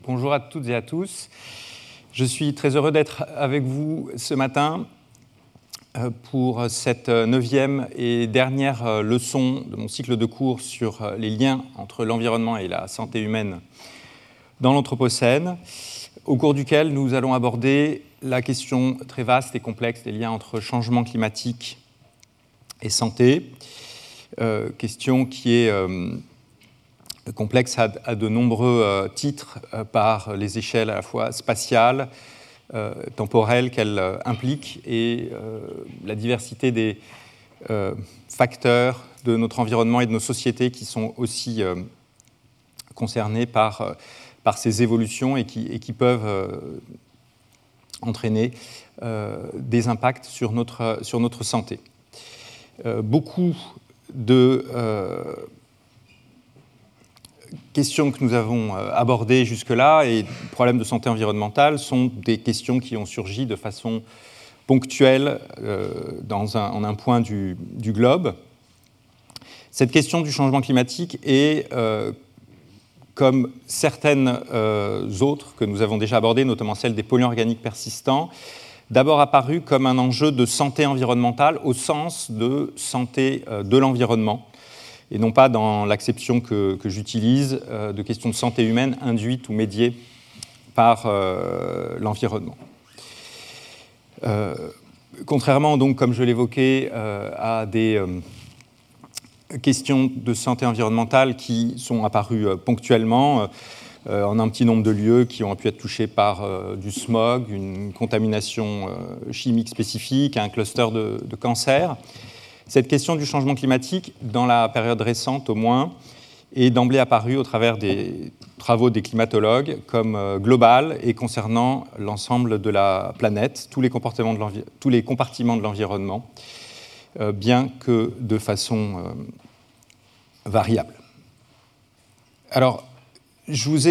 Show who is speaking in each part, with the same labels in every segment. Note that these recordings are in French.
Speaker 1: Bonjour à toutes et à tous. Je suis très heureux d'être avec vous ce matin pour cette 9e et dernière leçon de mon cycle de cours sur les liens entre l'environnement et la santé humaine dans l'Anthropocène, au cours duquel nous allons aborder la question très vaste et complexe des liens entre changement climatique et santé, question qui est complexe à de nombreux titres par les échelles à la fois spatiales, temporelles qu'elle implique et la diversité des facteurs de notre environnement et de nos sociétés qui sont aussi concernés par ces évolutions et qui peuvent entraîner des impacts sur notre santé. Beaucoup de questions que nous avons abordées jusque-là et problèmes de santé environnementale sont des questions qui ont surgi de façon ponctuelle en un point du globe. Cette question du changement climatique est, comme certaines autres que nous avons déjà abordées, notamment celle des polluants organiques persistants, d'abord apparue comme un enjeu de santé environnementale au sens de santé de l'environnement, et non pas dans l'acception que j'utilise de questions de santé humaine induites ou médiées par l'environnement. Contrairement, donc, comme je l'évoquais, à des questions de santé environnementale qui sont apparues ponctuellement, en un petit nombre de lieux qui ont pu être touchés par du smog, une contamination chimique spécifique, un cluster de cancer. Cette question du changement climatique, dans la période récente au moins, est d'emblée apparue au travers des travaux des climatologues comme globale et concernant l'ensemble de la planète, tous les compartiments de l'environnement, bien que de façon variable. Alors, je vous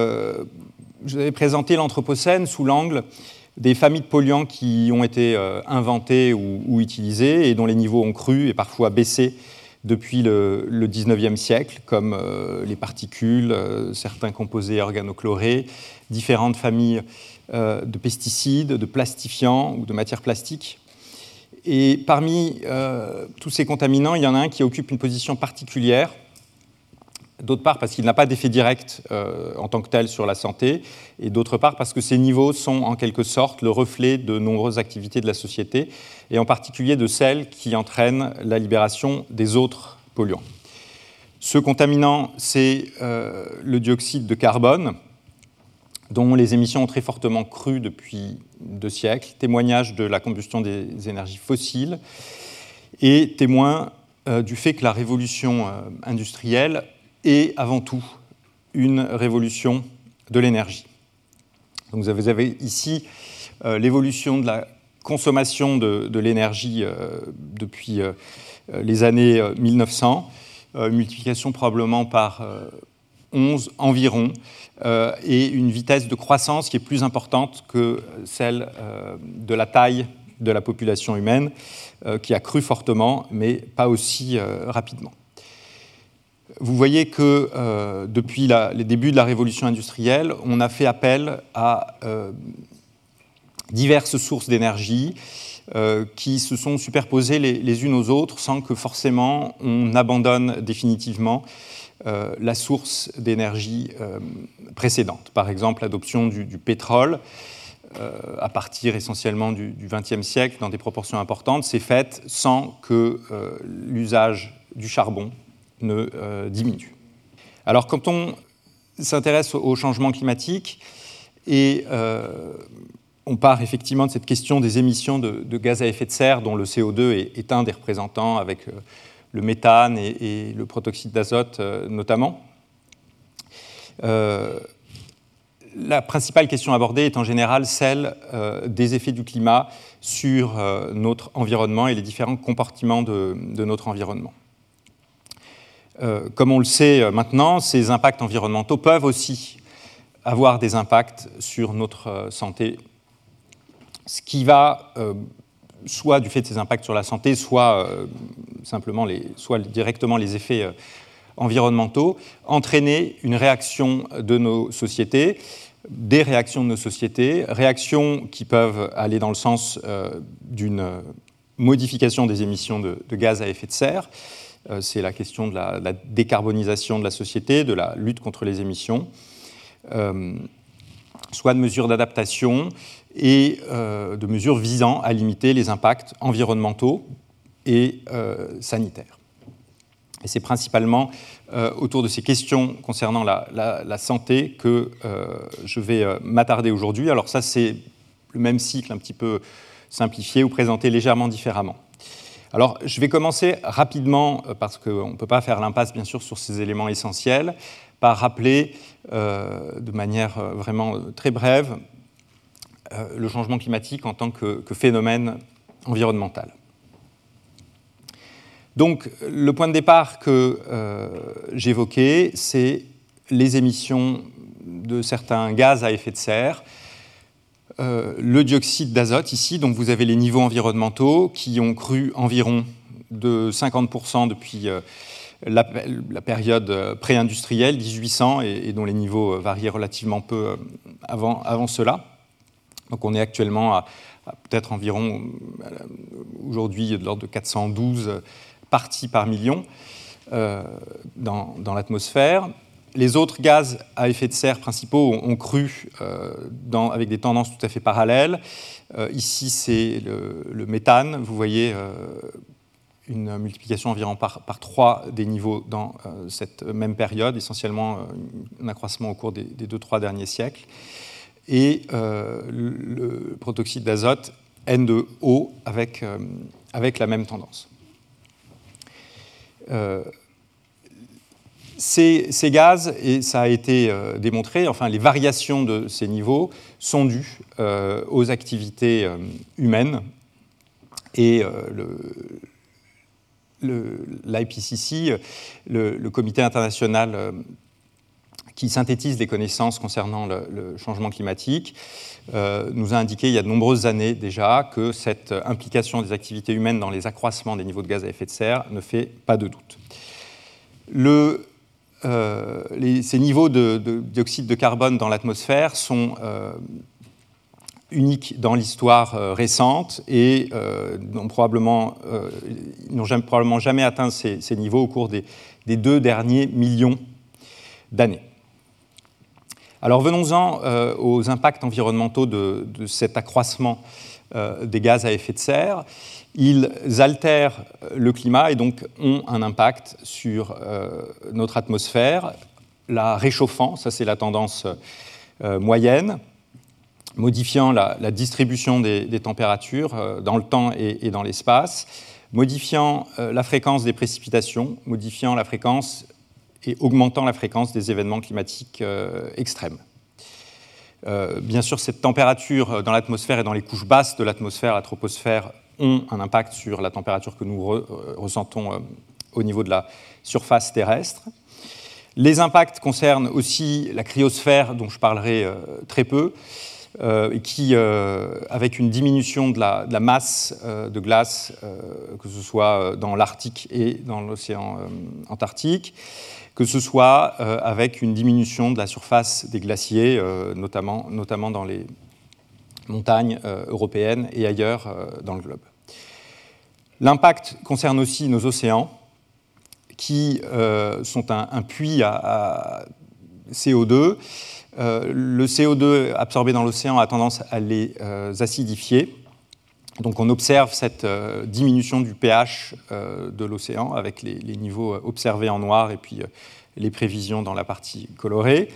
Speaker 1: avais présenté l'Anthropocène sous l'angle des familles de polluants qui ont été inventés ou utilisés et dont les niveaux ont cru et parfois baissé depuis le XIXe siècle, comme les particules, certains composés organochlorés, différentes familles de pesticides, de plastifiants ou de matières plastiques. Et parmi tous ces contaminants, il y en a un qui occupe une position particulière, d'autre part parce qu'il n'a pas d'effet direct en tant que tel sur la santé, et d'autre part parce que ces niveaux sont en quelque sorte le reflet de nombreuses activités de la société, et en particulier de celles qui entraînent la libération des autres polluants. Ce contaminant, c'est le dioxyde de carbone, dont les émissions ont très fortement cru depuis 2 siècles, témoignage de la combustion des énergies fossiles, et témoin du fait que la révolution industrielle est avant tout une révolution de l'énergie. Donc vous avez ici l'évolution de la consommation de l'énergie depuis les années 1900, multiplication probablement par 11 environ, et une vitesse de croissance qui est plus importante que celle de la taille de la population humaine, qui a cru fortement, mais pas aussi rapidement. Vous voyez que depuis les débuts de la révolution industrielle, on a fait appel à diverses sources d'énergie qui se sont superposées les unes aux autres sans que forcément on abandonne définitivement la source d'énergie précédente. Par exemple, l'adoption du pétrole, à partir essentiellement du XXe siècle, dans des proportions importantes, s'est faite sans que l'usage du charbon ne diminue. Alors, quand on s'intéresse au changement climatique, et on part effectivement de cette question des émissions de gaz à effet de serre, dont le CO2 est un des représentants, avec le méthane et le protoxyde d'azote notamment. La principale question abordée est en général celle des effets du climat sur notre environnement et les différents compartiments de notre environnement. Comme on le sait maintenant, ces impacts environnementaux peuvent aussi avoir des impacts sur notre santé, ce qui va soit du fait de ces impacts sur la santé, soit simplement soit directement les effets environnementaux entraîner une réaction de nos sociétés, des réactions de nos sociétés, réactions qui peuvent aller dans le sens d'une modification des émissions de gaz à effet de serre. C'est la question de la décarbonisation de la société, de la lutte contre les émissions, soit de mesures d'adaptation et de mesures visant à limiter les impacts environnementaux et sanitaires. Et c'est principalement autour de ces questions concernant la santé que je vais m'attarder aujourd'hui. Alors ça, c'est le même cycle un petit peu simplifié ou présenté légèrement différemment. Alors, je vais commencer rapidement, parce qu'on ne peut pas faire l'impasse, bien sûr, sur ces éléments essentiels, par rappeler de manière vraiment très brève le changement climatique en tant que phénomène environnemental. Donc, le point de départ que j'évoquais, c'est les émissions de certains gaz à effet de serre, le dioxyde d'azote ici, donc vous avez les niveaux environnementaux qui ont cru environ de 50% depuis la période pré-industrielle, 1800, et dont les niveaux variaient relativement peu avant cela. Donc on est actuellement à peut-être environ, aujourd'hui, de l'ordre de 412 parties par million dans l'atmosphère. Les autres gaz à effet de serre principaux ont cru avec des tendances tout à fait parallèles. Ici, c'est le méthane. Vous voyez une multiplication environ par 3 des niveaux dans cette même période, essentiellement un accroissement au cours des 2-3 derniers siècles. Et le protoxyde d'azote N2O avec la même tendance. Ces gaz, et ça a été démontré, enfin les variations de ces niveaux sont dues aux activités humaines. Et l'IPCC, le comité international qui synthétise les connaissances concernant le changement climatique, nous a indiqué il y a de nombreuses années déjà que cette implication des activités humaines dans les accroissements des niveaux de gaz à effet de serre ne fait pas de doute. Ces niveaux de dioxyde de carbone dans l'atmosphère sont uniques dans l'histoire récente et n'ont probablement jamais atteint ces niveaux au cours des 2 derniers millions d'années. Alors venons-en aux impacts environnementaux de cet accroissement des gaz à effet de serre. Ils altèrent le climat et donc ont un impact sur notre atmosphère, la réchauffant, ça c'est la tendance moyenne, modifiant la distribution des températures dans le temps et dans l'espace, modifiant la fréquence des précipitations, modifiant la fréquence et augmentant la fréquence des événements climatiques extrêmes. Bien sûr, cette température dans l'atmosphère et dans les couches basses de l'atmosphère, la troposphère, ont un impact sur la température que nous ressentons au niveau de la surface terrestre. Les impacts concernent aussi la cryosphère, dont je parlerai très peu, et qui, avec une diminution de la masse de glace, que ce soit dans l'Arctique et dans l'océan Antarctique, que ce soit avec une diminution de la surface des glaciers, notamment dans les montagnes européennes et ailleurs dans le globe. L'impact concerne aussi nos océans, qui sont un puits à CO2. Le CO2 absorbé dans l'océan a tendance à les acidifier. Donc on observe cette diminution du pH de l'océan avec les niveaux observés en noir et puis les prévisions dans la partie colorée.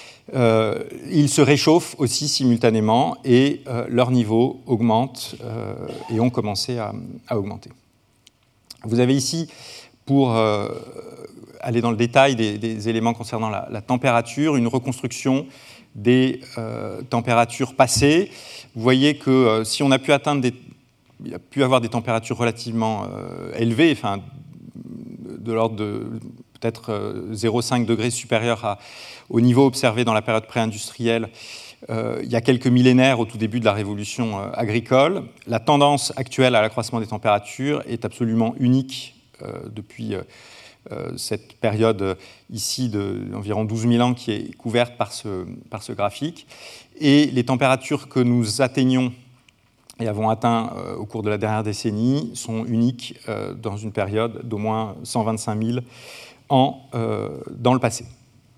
Speaker 1: Ils se réchauffent aussi simultanément et leur niveau augmente et ont commencé à augmenter. Vous avez ici, pour aller dans le détail des éléments concernant la température, une reconstruction des températures passées. Vous voyez que si on a pu il a pu avoir des températures relativement élevées, enfin, de l'ordre de peut-être 0,5 degrés supérieur au niveau observé dans la période pré-industrielle il y a quelques millénaires au tout début de la révolution agricole. La tendance actuelle à l'accroissement des températures est absolument unique depuis cette période ici d'environ 12 000 ans qui est couverte par ce graphique. Et les températures que nous atteignons et avons atteint au cours de la dernière décennie sont uniques dans une période d'au moins 125 000 ans dans le passé.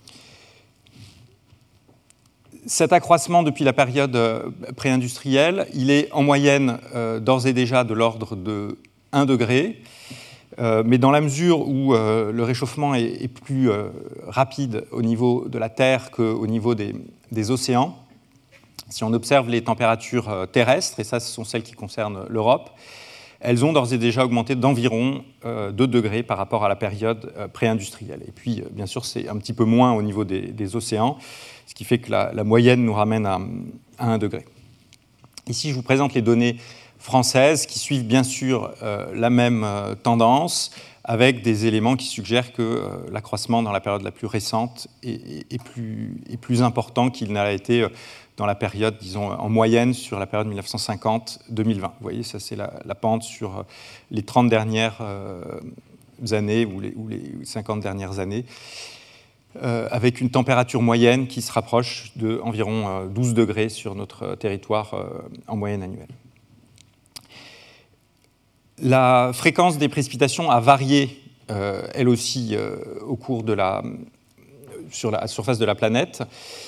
Speaker 1: Cet accroissement depuis la période pré-industrielle, il est en moyenne d'ores et déjà de l'ordre de 1 degré, mais dans la mesure où le réchauffement est plus rapide au niveau de la Terre qu'au niveau des océans, si on observe les températures terrestres, et ça ce sont celles qui concernent l'Europe, elles ont d'ores et déjà augmenté d'environ 2 degrés par rapport à la période pré-industrielle. Et puis, bien sûr, c'est un petit peu moins au niveau des océans, ce qui fait que la moyenne nous ramène à 1 degré. Ici, je vous présente les données françaises qui suivent bien sûr la même tendance, avec des éléments qui suggèrent que l'accroissement dans la période la plus récente est plus important qu'il n'a été dans la période, disons, en moyenne sur la période 1950-2020. Vous voyez, ça c'est la pente sur les 30 dernières années ou les 50 dernières années, avec une température moyenne qui se rapproche d'environ 12 degrés sur notre territoire en moyenne annuelle. La fréquence des précipitations a varié, elle aussi, au cours sur la surface de la planète.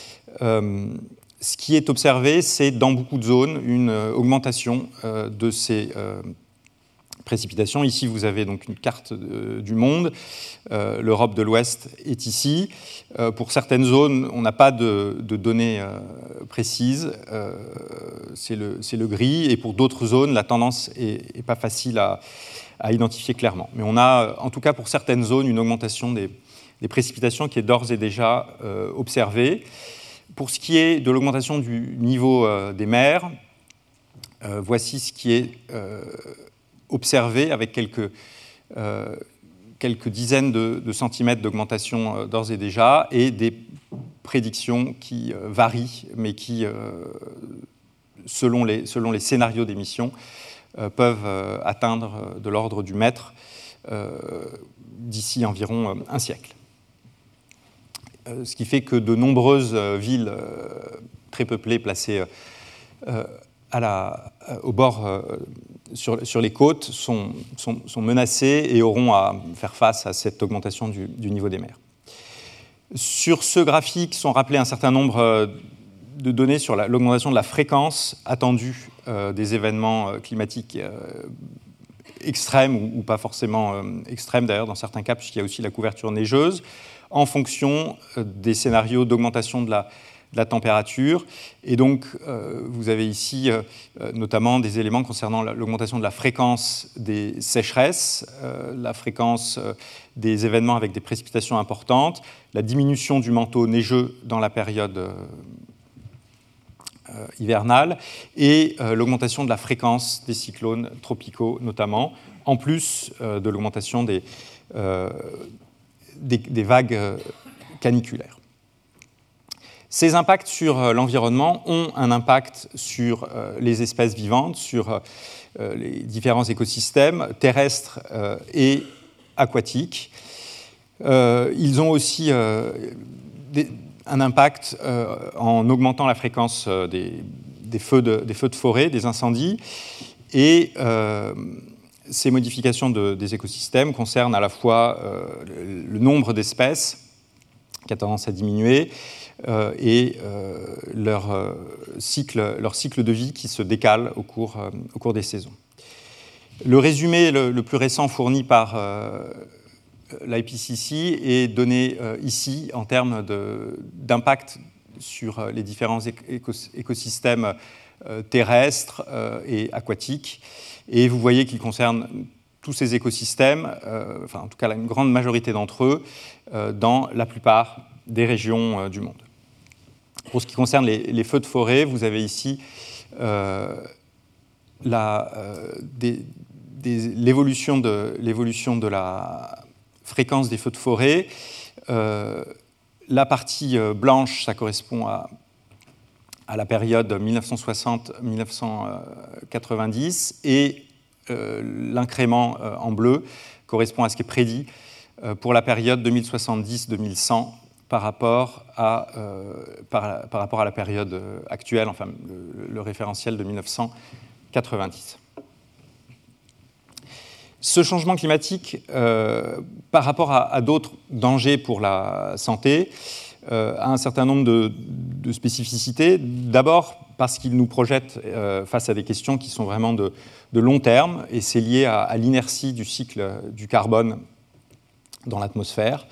Speaker 1: Ce qui est observé, c'est dans beaucoup de zones une augmentation de ces précipitations. Ici, vous avez donc une carte du monde. L'Europe de l'Ouest est ici. Pour certaines zones, on n'a pas de données précises. C'est le gris. Et pour d'autres zones, la tendance n'est pas facile à identifier clairement. Mais on a, en tout cas pour certaines zones, une augmentation des précipitations qui est d'ores et déjà observée. Pour ce qui est de l'augmentation du niveau des mers, voici ce qui est observé avec quelques dizaines de centimètres d'augmentation d'ores et déjà, et des prédictions qui varient, mais qui, selon les scénarios d'émission, peuvent atteindre de l'ordre du mètre d'ici environ un siècle. Ce qui fait que de nombreuses villes très peuplées placées au bord, sur les côtes, sont menacées et auront à faire face à cette augmentation du niveau des mers. Sur ce graphique sont rappelés un certain nombre de données sur l'augmentation de la fréquence attendue des événements climatiques extrêmes ou pas forcément extrêmes d'ailleurs dans certains cas, puisqu'il y a aussi la couverture neigeuse, en fonction des scénarios d'augmentation de la température. Et donc, vous avez ici notamment des éléments concernant l'augmentation de la fréquence des sécheresses, la fréquence des événements avec des précipitations importantes, la diminution du manteau neigeux dans la période hivernale et l'augmentation de la fréquence des cyclones tropicaux notamment, en plus de l'augmentation des vagues caniculaires. Ces impacts sur l'environnement ont un impact sur les espèces vivantes, sur les différents écosystèmes terrestres et aquatiques. Ils ont aussi un impact en augmentant la fréquence des feux de forêt, des incendies, et ces modifications des écosystèmes concernent à la fois le nombre d'espèces qui a tendance à diminuer et leur cycle de vie qui se décale au cours des saisons. Le résumé le plus récent fourni par l'IPCC est donné ici en termes d'impact sur les différents écosystèmes terrestres et aquatiques. Et vous voyez qu'il concerne tous ces écosystèmes, enfin en tout cas une grande majorité d'entre eux, dans la plupart des régions du monde. Pour ce qui concerne les feux de forêt, vous avez ici l'évolution de la fréquence des feux de forêt. La partie blanche, ça correspond à la période 1960-1990, et l'incrément en bleu correspond à ce qui est prédit pour la période 2070-2100 par rapport à la période actuelle, enfin le référentiel de 1990. Ce changement climatique, par rapport à d'autres dangers pour la santé, a un certain nombre de spécificités. D'abord parce qu'il nous projette face à des questions qui sont vraiment de long terme, et c'est lié à l'inertie du cycle du carbone dans l'atmosphère.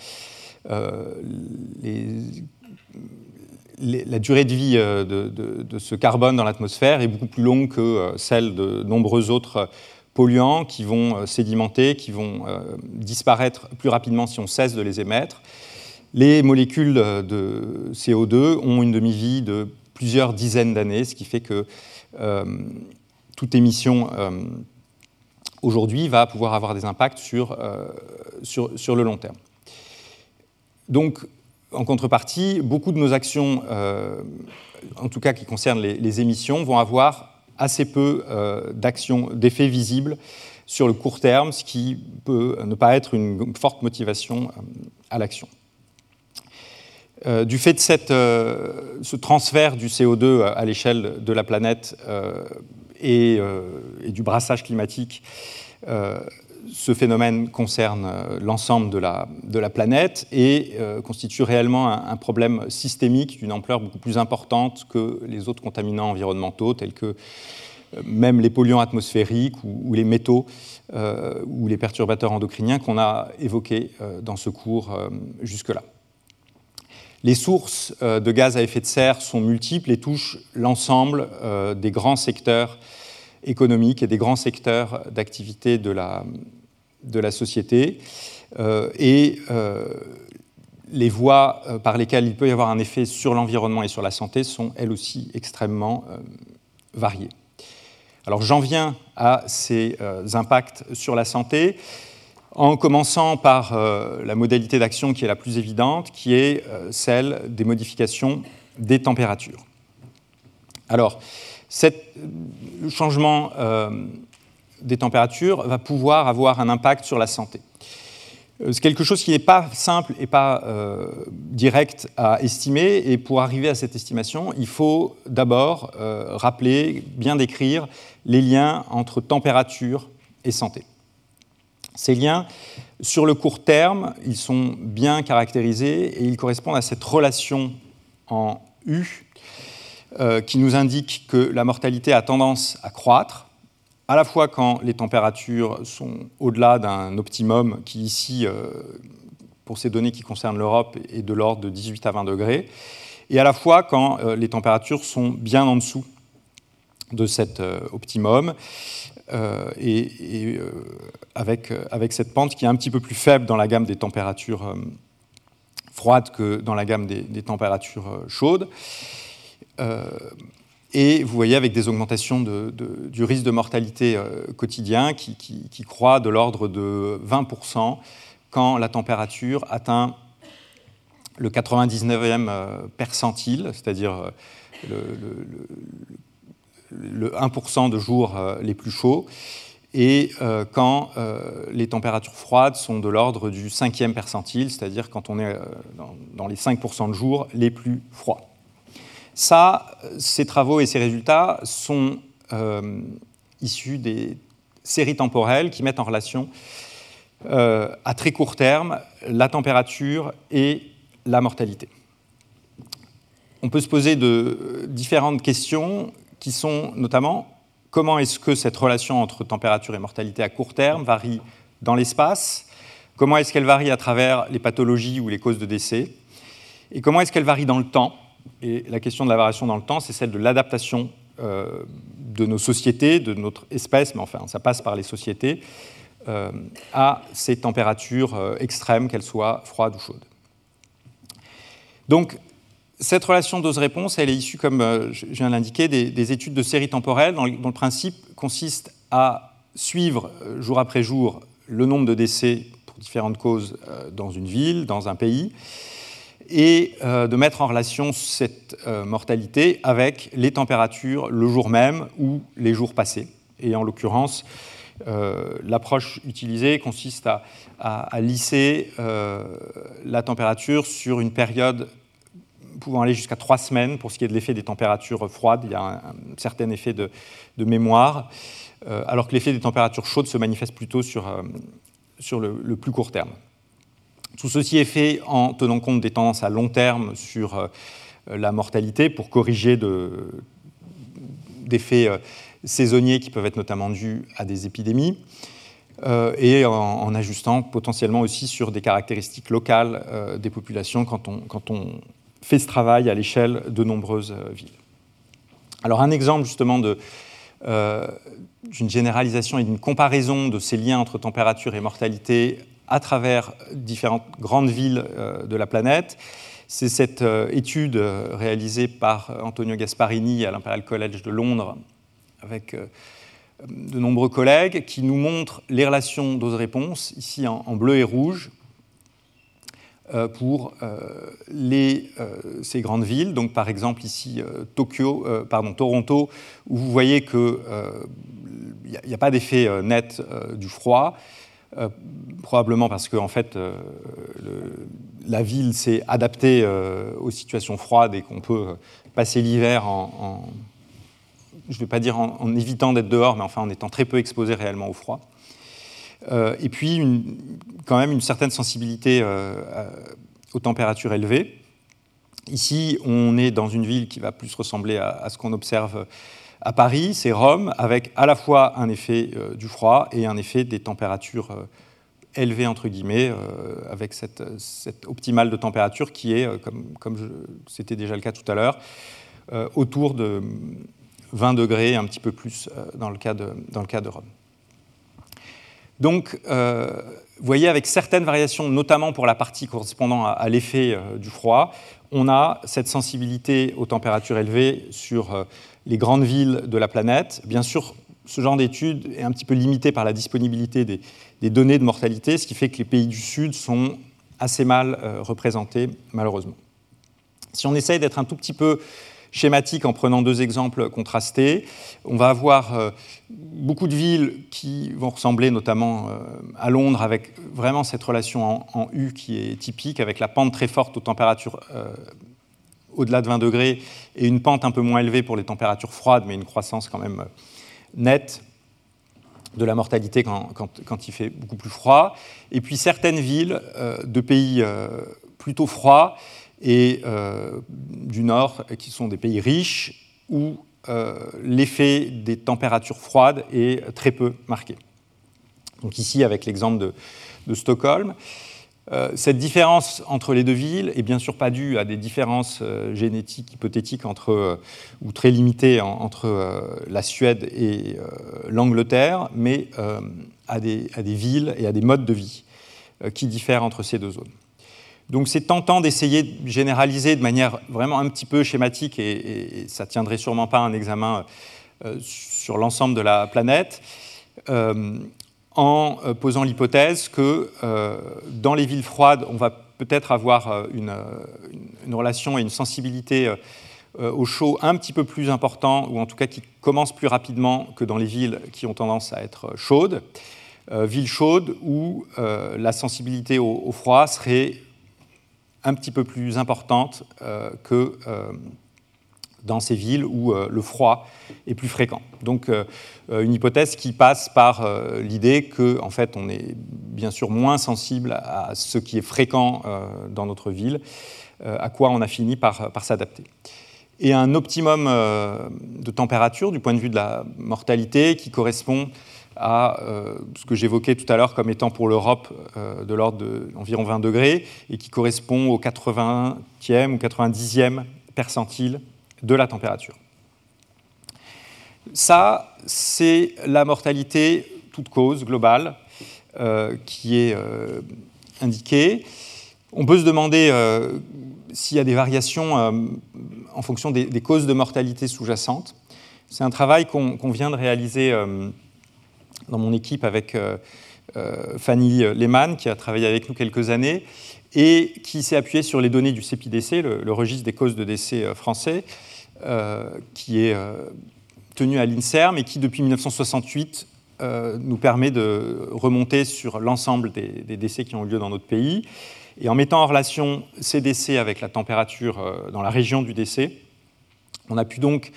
Speaker 1: La durée de vie de ce carbone dans l'atmosphère est beaucoup plus longue que celle de nombreux autres polluants qui vont sédimenter, qui vont disparaître plus rapidement si on cesse de les émettre. Les molécules de CO2 ont une demi-vie de plusieurs dizaines d'années, ce qui fait que toute émission aujourd'hui va pouvoir avoir des impacts sur le long terme. Donc, en contrepartie, beaucoup de nos actions, en tout cas qui concernent les émissions, vont avoir assez peu d'effets visibles sur le court terme, ce qui peut ne pas être une forte motivation à l'action. Du fait de ce transfert du CO2 à l'échelle de la planète et du brassage climatique, ce phénomène concerne l'ensemble de la planète et constitue réellement un problème systémique d'une ampleur beaucoup plus importante que les autres contaminants environnementaux, tels que même les polluants atmosphériques ou les métaux ou les perturbateurs endocriniens qu'on a évoqués dans ce cours jusque-là. Les sources de gaz à effet de serre sont multiples et touchent l'ensemble des grands secteurs économiques et des grands secteurs d'activité de la société. Les voies par lesquelles il peut y avoir un effet sur l'environnement et sur la santé sont elles aussi extrêmement variées. Alors j'en viens à ces impacts sur la santé, en commençant par la modalité d'action qui est la plus évidente, qui est celle des modifications des températures. Alors, le changement des températures va pouvoir avoir un impact sur la santé. C'est quelque chose qui n'est pas simple et pas direct à estimer, et pour arriver à cette estimation, il faut d'abord rappeler, bien décrire les liens entre température et santé. Ces liens, sur le court terme, ils sont bien caractérisés et ils correspondent à cette relation en U qui nous indique que la mortalité a tendance à croître, à la fois quand les températures sont au-delà d'un optimum qui ici, pour ces données qui concernent l'Europe, est de l'ordre de 18 à 20 degrés, et à la fois quand les températures sont bien en dessous de cet optimum, avec cette pente qui est un petit peu plus faible dans la gamme des températures froides que dans la gamme des températures chaudes. Et vous voyez avec des augmentations du risque de mortalité quotidien qui croît de l'ordre de 20% quand la température atteint le 99e percentile, c'est-à-dire le 1% de jours les plus chauds, et quand les températures froides sont de l'ordre du 5e percentile, c'est-à-dire quand on est dans les 5% de jours les plus froids. Ces travaux et ces résultats sont issus des séries temporelles qui mettent en relation à très court terme la température et la mortalité. On peut se poser de différentes questions qui sont notamment comment est-ce que cette relation entre température et mortalité à court terme varie dans l'espace, comment est-ce qu'elle varie à travers les pathologies ou les causes de décès, et comment est-ce qu'elle varie dans le temps. Et la question de la variation dans le temps, c'est celle de l'adaptation de nos sociétés, de notre espèce, mais enfin, ça passe par les sociétés, à ces températures extrêmes, qu'elles soient froides ou chaudes. Donc, cette relation dose-réponse, elle est issue, comme je viens de l'indiquer, des études de séries temporelles, dont le principe consiste à suivre jour après jour le nombre de décès pour différentes causes dans une ville, dans un pays, et de mettre en relation cette mortalité avec les températures le jour même ou les jours passés. Et en l'occurrence, L'approche utilisée consiste à lisser la température sur une période pouvant aller jusqu'à 3 semaines pour ce qui est de l'effet des températures froides. Il y a un certain effet de mémoire, alors que l'effet des températures chaudes se manifeste plutôt sur le plus court terme. Tout ceci est fait en tenant compte des tendances à long terme sur la mortalité pour corriger d'effets saisonniers qui peuvent être notamment dus à des épidémies, et en ajustant potentiellement aussi sur des caractéristiques locales des populations quand on fait ce travail à l'échelle de nombreuses villes. Alors un exemple justement d'une généralisation et d'une comparaison de ces liens entre température et mortalité à travers différentes grandes villes de la planète, c'est cette étude réalisée par Antonio Gasparini à l'Imperial College de Londres avec de nombreux collègues qui nous montrent les relations dose-réponse, ici en bleu et rouge, pour ces grandes villes. Donc, par exemple, ici, Toronto, où vous voyez qu'il n'y a pas d'effet net du froid, probablement parce que en fait, la ville s'est adaptée aux situations froides et qu'on peut passer l'hiver je ne vais pas dire en évitant d'être dehors, mais enfin en étant très peu exposé réellement au froid. Et puis, quand même, une certaine sensibilité aux températures élevées. Ici, on est dans une ville qui va plus ressembler à ce qu'on observe à Paris, c'est Rome, avec à la fois un effet du froid et un effet des températures élevées, entre guillemets, avec cette optimale de température qui est, comme c'était déjà le cas tout à l'heure, autour de 20 degrés, un petit peu plus dans le cas de Rome. Donc, vous voyez, avec certaines variations, notamment pour la partie correspondant à l'effet du froid, on a cette sensibilité aux températures élevées sur les grandes villes de la planète. Bien sûr, ce genre d'étude est un petit peu limité par la disponibilité des données de mortalité, ce qui fait que les pays du Sud sont assez mal représentés, malheureusement. Si on essaye d'être un tout petit peu schématique en prenant 2 exemples contrastés, on va avoir beaucoup de villes qui vont ressembler notamment à Londres avec vraiment cette relation en U qui est typique, avec la pente très forte aux températures au-delà de 20 degrés et une pente un peu moins élevée pour les températures froides, mais une croissance quand même nette de la mortalité quand il fait beaucoup plus froid. Et puis certaines villes de pays plutôt froids et du Nord, qui sont des pays riches, où l'effet des températures froides est très peu marqué. Donc ici, avec l'exemple de Stockholm, cette différence entre les 2 villes est bien sûr pas due à des différences génétiques hypothétiques ou très limitées entre la Suède et l'Angleterre, mais à des villes et à des modes de vie qui diffèrent entre ces 2 zones. Donc c'est tentant d'essayer de généraliser de manière vraiment un petit peu schématique, et ça ne tiendrait sûrement pas un examen sur l'ensemble de la planète, en posant l'hypothèse que dans les villes froides, on va peut-être avoir une relation et une sensibilité au chaud un petit peu plus important, ou en tout cas qui commence plus rapidement que dans les villes qui ont tendance à être chaudes. Villes chaudes où la sensibilité au froid serait un petit peu plus importante que dans ces villes où le froid est plus fréquent. Donc une hypothèse qui passe par l'idée qu'en fait on est bien sûr moins sensible à ce qui est fréquent dans notre ville, à quoi on a fini par s'adapter. Et un optimum de température du point de vue de la mortalité qui correspond à ce que j'évoquais tout à l'heure comme étant pour l'Europe de l'ordre d'environ 20 degrés et qui correspond au 80e ou 90e percentile de la température. Ça, c'est la mortalité toute cause globale qui est indiquée. On peut se demander s'il y a des variations en fonction des causes de mortalité sous-jacentes. C'est un travail qu'on vient de réaliser dans mon équipe avec Fanny Lehmann, qui a travaillé avec nous quelques années, et qui s'est appuyée sur les données du CEPIDC, le registre des causes de décès français, qui est tenu à l'INSERM et qui, depuis 1968, nous permet de remonter sur l'ensemble des décès qui ont eu lieu dans notre pays. Et en mettant en relation ces décès avec la température dans la région du décès, on a pu donc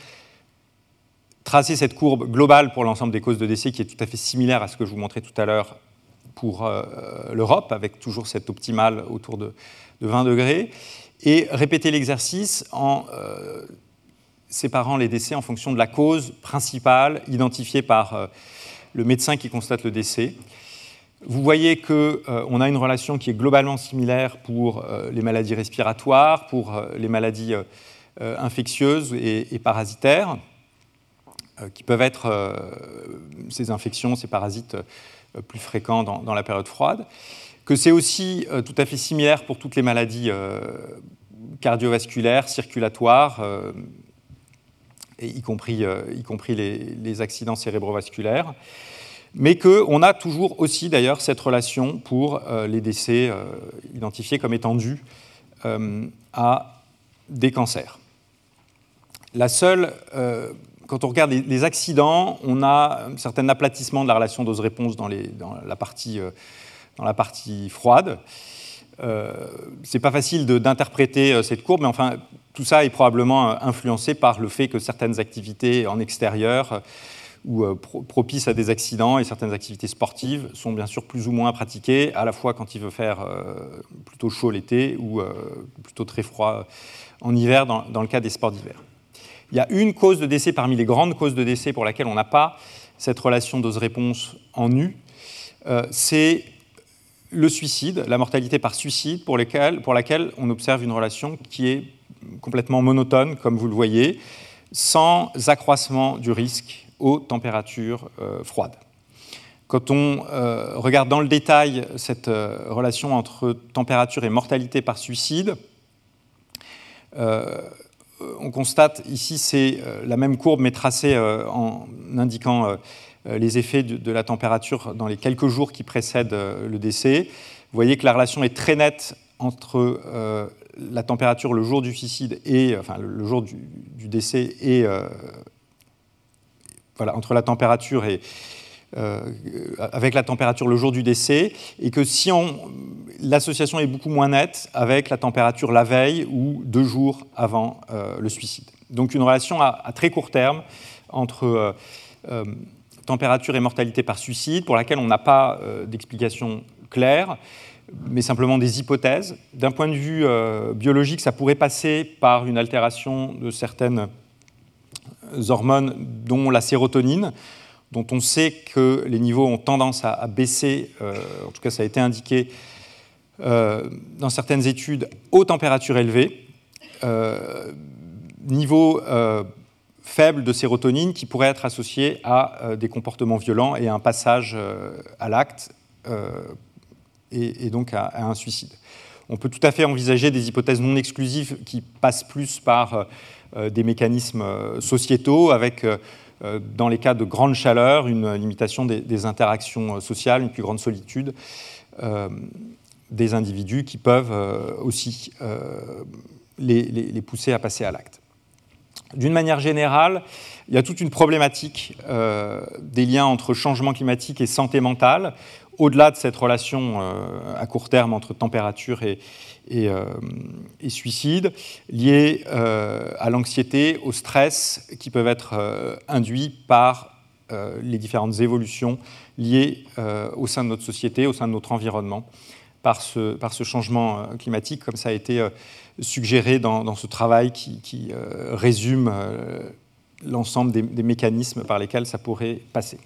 Speaker 1: tracer cette courbe globale pour l'ensemble des causes de décès qui est tout à fait similaire à ce que je vous montrais tout à l'heure pour l'Europe, avec toujours cette optimale autour de 20 degrés, et répéter l'exercice en séparant les décès en fonction de la cause principale identifiée par le médecin qui constate le décès. Vous voyez qu'on a une relation qui est globalement similaire pour les maladies respiratoires, pour les maladies infectieuses et parasitaires, qui peuvent être ces infections, ces parasites plus fréquents dans la période froide, que c'est aussi tout à fait similaire pour toutes les maladies cardiovasculaires, circulatoires, et y compris les accidents cérébrovasculaires, mais qu'on a toujours aussi d'ailleurs cette relation pour les décès identifiés comme étant dus à des cancers. La seule, quand on regarde les accidents, on a un certain aplatissement de la relation dose-réponse dans la partie froide. C'est pas facile d'interpréter cette courbe, mais enfin, tout ça est probablement influencé par le fait que certaines activités en extérieur ou propices à des accidents et certaines activités sportives sont bien sûr plus ou moins pratiquées, à la fois quand il veut faire plutôt chaud l'été ou plutôt très froid en hiver, dans le cas des sports d'hiver. Il y a une cause de décès parmi les grandes causes de décès pour laquelle on n'a pas cette relation dose-réponse en nu, c'est le suicide, la mortalité par suicide, pour laquelle on observe une relation qui est complètement monotone, comme vous le voyez, sans accroissement du risque aux températures froides. Quand on regarde dans le détail cette relation entre température et mortalité par suicide, on constate ici, c'est la même courbe, mais tracée en indiquant les effets de la température dans les quelques jours qui précèdent le décès. Vous voyez que la relation est très nette entre la température le jour du suicide et enfin le jour du décès et voilà, entre la température et avec la température le jour du décès, et que si l'association est beaucoup moins nette avec la température la veille ou 2 jours avant le suicide. Donc une relation à très court terme entre température et mortalité par suicide, pour laquelle on n'a pas d'explication claire, mais simplement des hypothèses. D'un point de vue biologique, ça pourrait passer par une altération de certaines hormones, dont la sérotonine, dont on sait que les niveaux ont tendance à baisser, en tout cas ça a été indiqué dans certaines études, aux températures élevées, niveau faible de sérotonine qui pourrait être associé à des comportements violents et à un passage à l'acte, et donc à un suicide. On peut tout à fait envisager des hypothèses non exclusives qui passent plus par des mécanismes sociétaux, avec dans les cas de grande chaleur, une limitation des interactions sociales, une plus grande solitude des individus qui peuvent aussi les pousser à passer à l'acte. D'une manière générale, il y a toute une problématique des liens entre changement climatique et santé mentale, au-delà de cette relation à court terme entre température et suicide, liés à l'anxiété, au stress qui peuvent être induits par les différentes évolutions liées au sein de notre société, au sein de notre environnement, par ce changement climatique, comme ça a été suggéré dans ce travail qui résume l'ensemble des mécanismes par lesquels ça pourrait passer.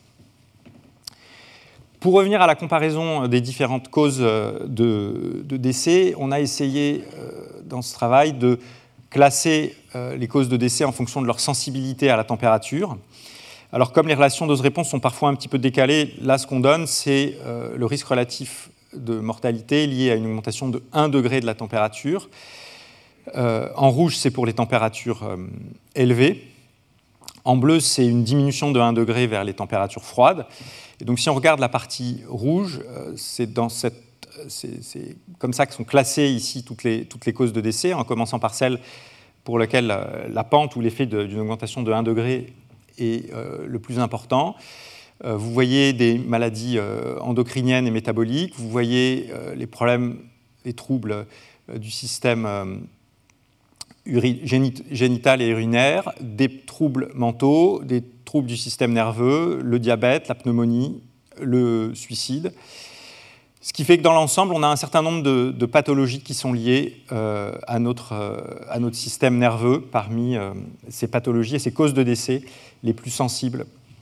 Speaker 1: Pour revenir à la comparaison des différentes causes de décès, on a essayé dans ce travail de classer les causes de décès en fonction de leur sensibilité à la température. Alors comme les relations dose-réponse sont parfois un petit peu décalées, là ce qu'on donne c'est le risque relatif de mortalité lié à une augmentation de 1 degré de la température. En rouge c'est pour les températures élevées. En bleu c'est une diminution de 1 degré vers les températures froides. Et donc, si on regarde la partie rouge, c'est comme ça que sont classées ici toutes les causes de décès, en commençant par celle pour laquelle la pente ou l'effet d'une augmentation de 1 degré est le plus important. Vous voyez des maladies endocriniennes et métaboliques, vous voyez les problèmes, les troubles du système génital et urinaire, des troubles mentaux, des troubles du système nerveux, le diabète, la pneumonie, le suicide. Ce qui fait que dans l'ensemble, on a un certain nombre de pathologies qui sont liées à notre système nerveux parmi ces pathologies et ces causes de décès les plus sensibles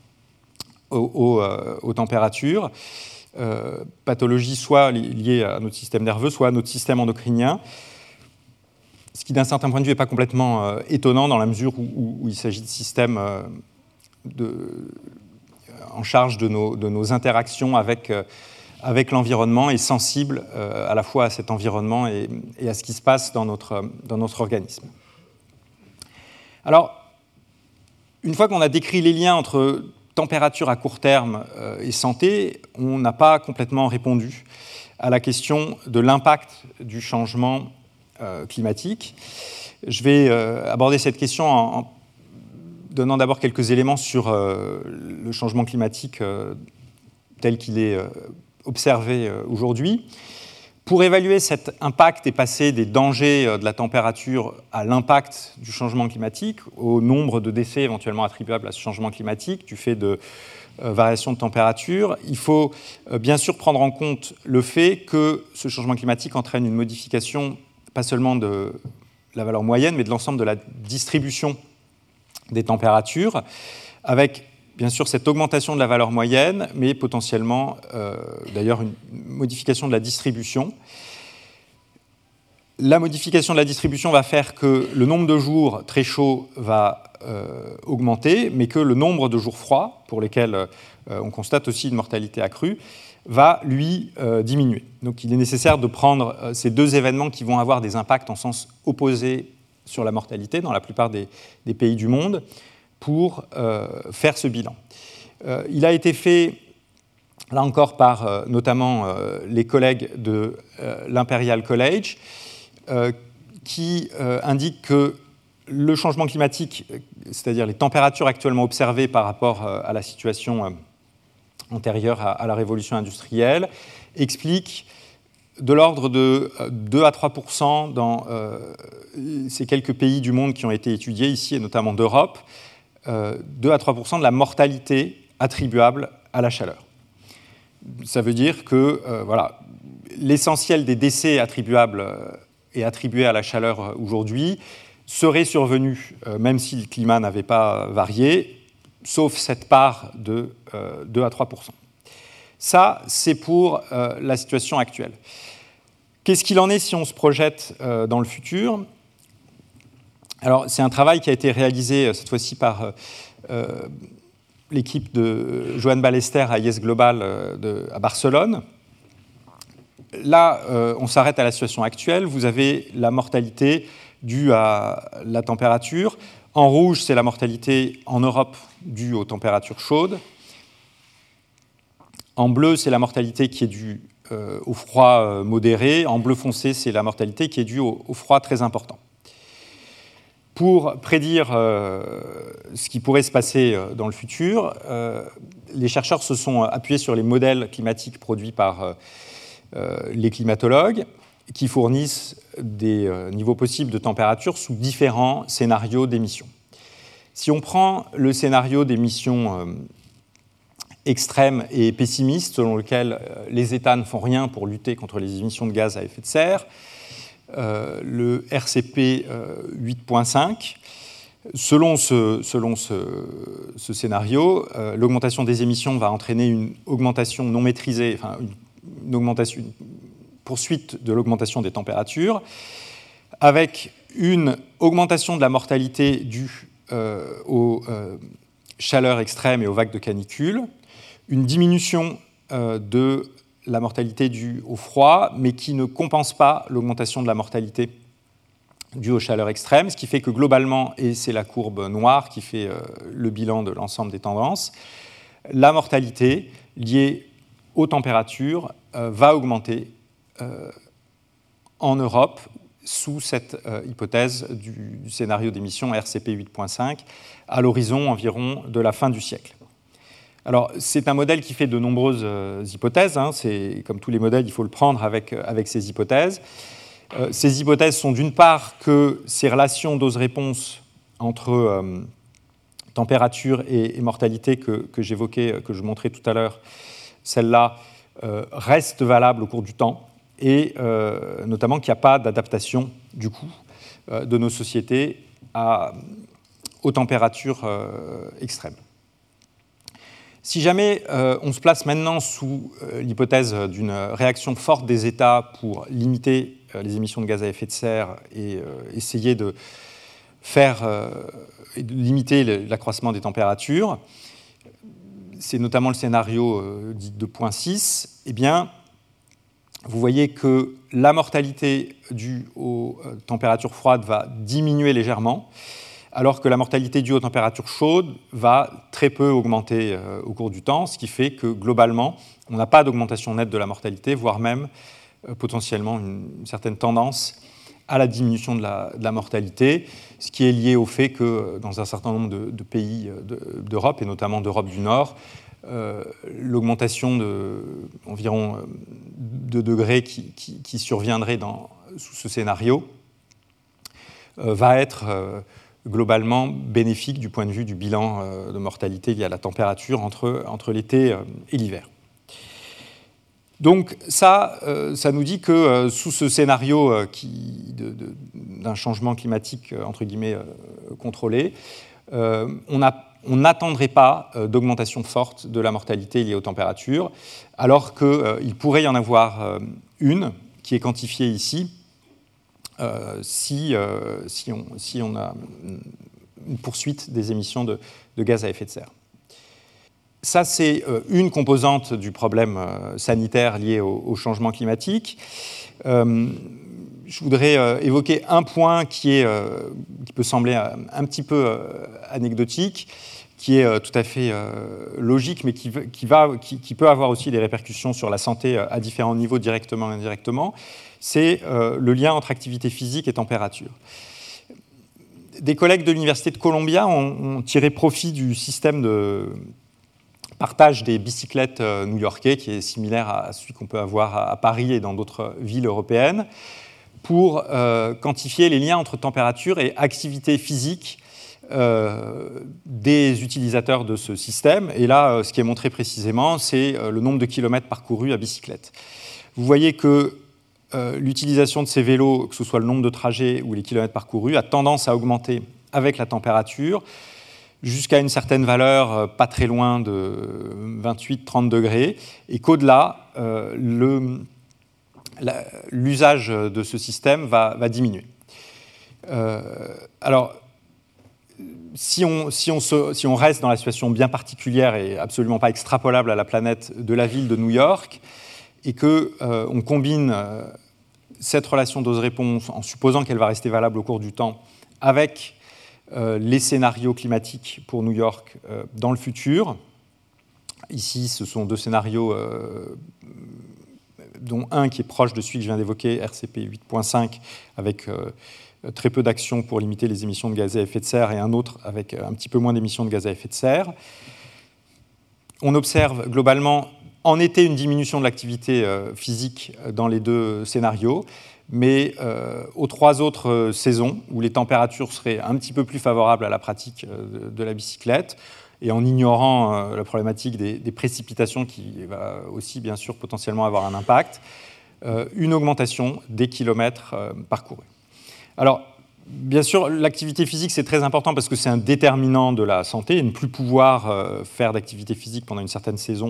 Speaker 1: aux températures. Pathologies soit liées à notre système nerveux, soit à notre système endocrinien. Ce qui, d'un certain point de vue, n'est pas complètement étonnant dans la mesure où il s'agit de systèmes en charge de nos interactions avec l'environnement et sensibles à la fois à cet environnement et à ce qui se passe dans notre organisme. Alors, une fois qu'on a décrit les liens entre température à court terme et santé, on n'a pas complètement répondu à la question de l'impact du changement climatique. Je vais aborder cette question en donnant d'abord quelques éléments sur le changement climatique tel qu'il est observé aujourd'hui. Pour évaluer cet impact et passer des dangers de la température à l'impact du changement climatique, au nombre de décès éventuellement attribuables à ce changement climatique du fait de variations de température, il faut bien sûr prendre en compte le fait que ce changement climatique entraîne une modification pas seulement de la valeur moyenne, mais de l'ensemble de la distribution des températures, avec bien sûr cette augmentation de la valeur moyenne, mais potentiellement d'ailleurs une modification de la distribution. La modification de la distribution va faire que le nombre de jours très chauds va augmenter, mais que le nombre de jours froids, pour lesquels on constate aussi une mortalité accrue, va, lui, diminuer. Donc il est nécessaire de prendre ces deux événements qui vont avoir des impacts en sens opposé sur la mortalité dans la plupart des pays du monde pour faire ce bilan. Il a été fait, là encore, par notamment les collègues de l'Imperial College, qui indiquent que le changement climatique, c'est-à-dire les températures actuellement observées par rapport à la situation antérieure à la révolution industrielle, explique de l'ordre de 2 à 3% dans ces quelques pays du monde qui ont été étudiés ici, et notamment d'Europe, 2 à 3% de la mortalité attribuable à la chaleur. Ça veut dire que voilà, l'essentiel des décès attribuables et attribués à la chaleur aujourd'hui serait survenu, même si le climat n'avait pas varié, sauf cette part de 2 à 3%. Ça, c'est pour la situation actuelle. Qu'est-ce qu'il en est si on se projette dans le futur ? Alors, c'est un travail qui a été réalisé cette fois-ci par l'équipe de Joan Ballester à Yes Global à Barcelone. Là, on s'arrête à la situation actuelle. Vous avez la mortalité due à la température. En rouge, c'est la mortalité en Europe due aux températures chaudes. En bleu, c'est la mortalité qui est due au froid modéré. En bleu foncé, c'est la mortalité qui est due au froid très important. Pour prédire ce qui pourrait se passer dans le futur, les chercheurs se sont appuyés sur les modèles climatiques produits par les climatologues qui fournissent des niveaux possibles de température sous différents scénarios d'émissions. Si on prend le scénario d'émissions extrême et pessimiste, selon lequel les États ne font rien pour lutter contre les émissions de gaz à effet de serre, le RCP 8.5, selon ce scénario, l'augmentation des émissions va entraîner une augmentation non maîtrisée, enfin une poursuite de l'augmentation des températures, avec une augmentation de la mortalité due aux chaleurs extrêmes et aux vagues de canicule, une diminution de la mortalité due au froid, mais qui ne compense pas l'augmentation de la mortalité due aux chaleurs extrêmes, ce qui fait que globalement, et c'est la courbe noire qui fait le bilan de l'ensemble des tendances, la mortalité liée aux températures va augmenter en Europe sous cette hypothèse du scénario d'émission RCP 8.5 à l'horizon environ de la fin du siècle. Alors, c'est un modèle qui fait de nombreuses hypothèses. Comme tous les modèles, il faut le prendre avec ces hypothèses. Ces hypothèses sont d'une part que ces relations dose-réponse entre température et mortalité que j'évoquais, que je montrais tout à l'heure, celles-là restent valables au cours du temps, et notamment qu'il n'y a pas d'adaptation, du coup, de nos sociétés aux températures extrêmes. Si jamais on se place maintenant sous l'hypothèse d'une réaction forte des États pour limiter les émissions de gaz à effet de serre et essayer de limiter l'accroissement des températures, c'est notamment le scénario dit 2.6, eh bien, vous voyez que la mortalité due aux températures froides va diminuer légèrement, alors que la mortalité due aux températures chaudes va très peu augmenter au cours du temps, ce qui fait que globalement, on n'a pas d'augmentation nette de la mortalité, voire même potentiellement une certaine tendance à la diminution de la mortalité, ce qui est lié au fait que dans un certain nombre de pays d'Europe, et notamment d'Europe du Nord, l'augmentation d'environ 2 degrés qui surviendrait sous ce scénario va être globalement bénéfique du point de vue du bilan de mortalité lié à la température entre l'été et l'hiver. Donc ça nous dit que sous ce scénario d'un changement climatique entre guillemets contrôlé, on n'attendrait pas d'augmentation forte de la mortalité liée aux températures, alors qu'il pourrait y en avoir une qui est quantifiée ici si on a une poursuite des émissions de gaz à effet de serre. Ça, c'est une composante du problème sanitaire lié au changement climatique. Je voudrais évoquer un point qui peut sembler un petit peu anecdotique, qui est tout à fait logique, mais qui peut avoir aussi des répercussions sur la santé à différents niveaux, directement et indirectement. C'est le lien entre activité physique et température. Des collègues de l'Université de Columbia ont tiré profit du système de partage des bicyclettes new-yorkais, qui est similaire à celui qu'on peut avoir à Paris et dans d'autres villes européennes, pour quantifier les liens entre température et activité physique des utilisateurs de ce système. Et là, ce qui est montré précisément, c'est le nombre de kilomètres parcourus à bicyclette. Vous voyez que l'utilisation de ces vélos, que ce soit le nombre de trajets ou les kilomètres parcourus, a tendance à augmenter avec la température, jusqu'à une certaine valeur, pas très loin de 28-30 degrés, et qu'au-delà, l'usage de ce système va diminuer. Alors, si on reste dans la situation bien particulière et absolument pas extrapolable à la planète de la ville de New York, et qu'on combine cette relation dose-réponse en supposant qu'elle va rester valable au cours du temps avec les scénarios climatiques pour New York dans le futur. Ici, ce sont 2 scénarios, dont un qui est proche de celui que je viens d'évoquer, RCP 8.5, avec très peu d'actions pour limiter les émissions de gaz à effet de serre, et un autre avec un petit peu moins d'émissions de gaz à effet de serre. On observe globalement en été une diminution de l'activité physique dans les 2 scénarios, mais aux 3 autres saisons, où les températures seraient un petit peu plus favorables à la pratique de la bicyclette, et en ignorant la problématique des précipitations qui va aussi bien sûr potentiellement avoir un impact, une augmentation des kilomètres parcourus. Alors, bien sûr, l'activité physique, c'est très important parce que c'est un déterminant de la santé, et ne plus pouvoir faire d'activité physique pendant une certaine saison,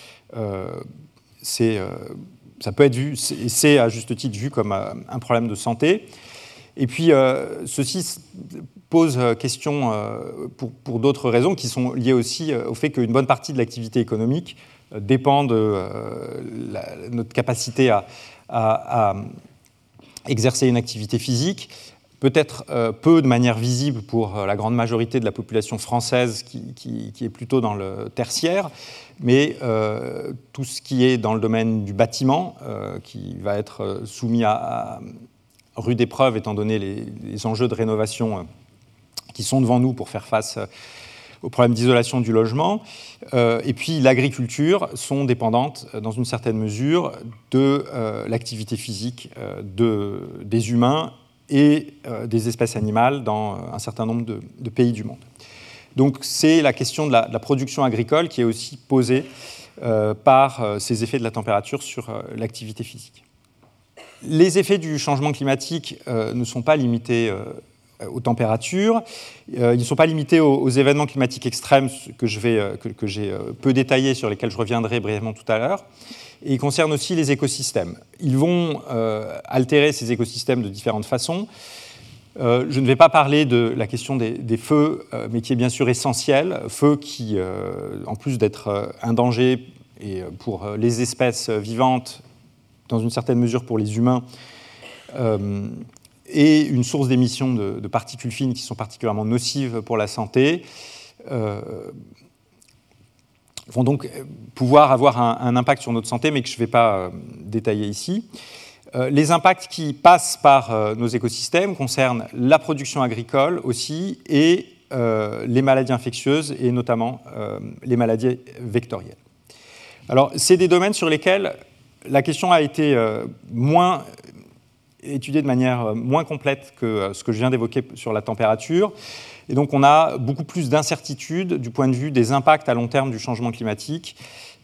Speaker 1: ça peut être vu, c'est à juste titre vu comme un problème de santé. Et puis, ceci pose question pour d'autres raisons qui sont liées aussi au fait qu'une bonne partie de l'activité économique dépend de notre capacité à exercer une activité physique, peut-être peu de manière visible pour la grande majorité de la population française qui est plutôt dans le tertiaire, mais tout ce qui est dans le domaine du bâtiment, qui va être soumis à rude épreuve étant donné les enjeux de rénovation qui sont devant nous pour faire face aux problèmes d'isolation du logement, et puis l'agriculture sont dépendantes, dans une certaine mesure, de l'activité physique des humains et des espèces animales dans un certain nombre de pays du monde. Donc c'est la question de la production agricole qui est aussi posée par ces effets de la température sur l'activité physique. Les effets du changement climatique ne sont pas limités aux températures, ils ne sont pas limités aux événements climatiques extrêmes que j'ai peu détaillés, sur lesquels je reviendrai brièvement tout à l'heure, et ils concernent aussi les écosystèmes. Ils vont altérer ces écosystèmes de différentes façons. Je ne vais pas parler de la question des feux, mais qui est bien sûr essentielle. Feux qui, en plus d'être un danger et pour les espèces vivantes, dans une certaine mesure pour les humains, et une source d'émissions de particules fines qui sont particulièrement nocives pour la santé, vont donc pouvoir avoir un impact sur notre santé, mais que je ne vais pas détailler ici. Les impacts qui passent par nos écosystèmes concernent la production agricole aussi et les maladies infectieuses, et notamment les maladies vectorielles. Alors, c'est des domaines sur lesquels la question a été moins étudiée de manière moins complète que ce que je viens d'évoquer sur la température. Et donc, on a beaucoup plus d'incertitudes du point de vue des impacts à long terme du changement climatique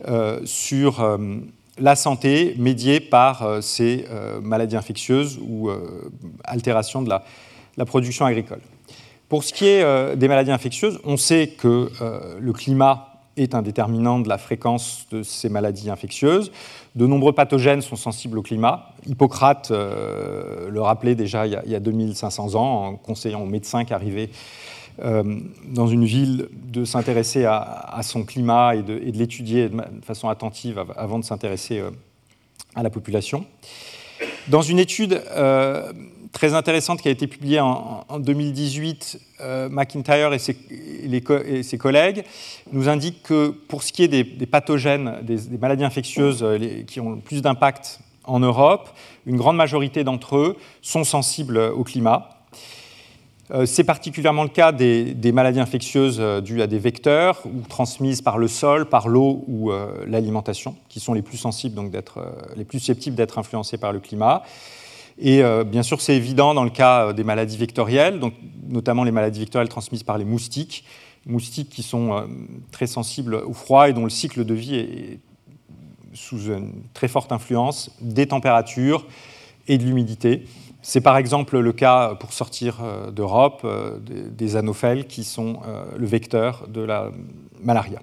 Speaker 1: sur la santé médiée par ces maladies infectieuses ou altérations de la production agricole. Pour ce qui est des maladies infectieuses, on sait que le climat est un déterminant de la fréquence de ces maladies infectieuses. De nombreux pathogènes sont sensibles au climat. Hippocrate le rappelait déjà il y a 2500 ans, en conseillant aux médecins qui arrivaient dans une ville de s'intéresser à son climat et de l'étudier de façon attentive avant de s'intéresser à la population. Dans une étude très intéressante qui a été publiée en 2018, McIntyre et ses collègues nous indiquent que pour ce qui est des pathogènes, des maladies infectieuses qui ont le plus d'impact en Europe, une grande majorité d'entre eux sont sensibles au climat. C'est particulièrement le cas des maladies infectieuses dues à des vecteurs ou transmises par le sol, par l'eau ou l'alimentation, qui sont les plus sensibles, donc les plus susceptibles d'être influencées par le climat. Et bien sûr, c'est évident dans le cas des maladies vectorielles, donc notamment les maladies vectorielles transmises par les moustiques qui sont très sensibles au froid et dont le cycle de vie est sous une très forte influence des températures et de l'humidité. C'est par exemple le cas, pour sortir d'Europe, des anophèles qui sont le vecteur de la malaria.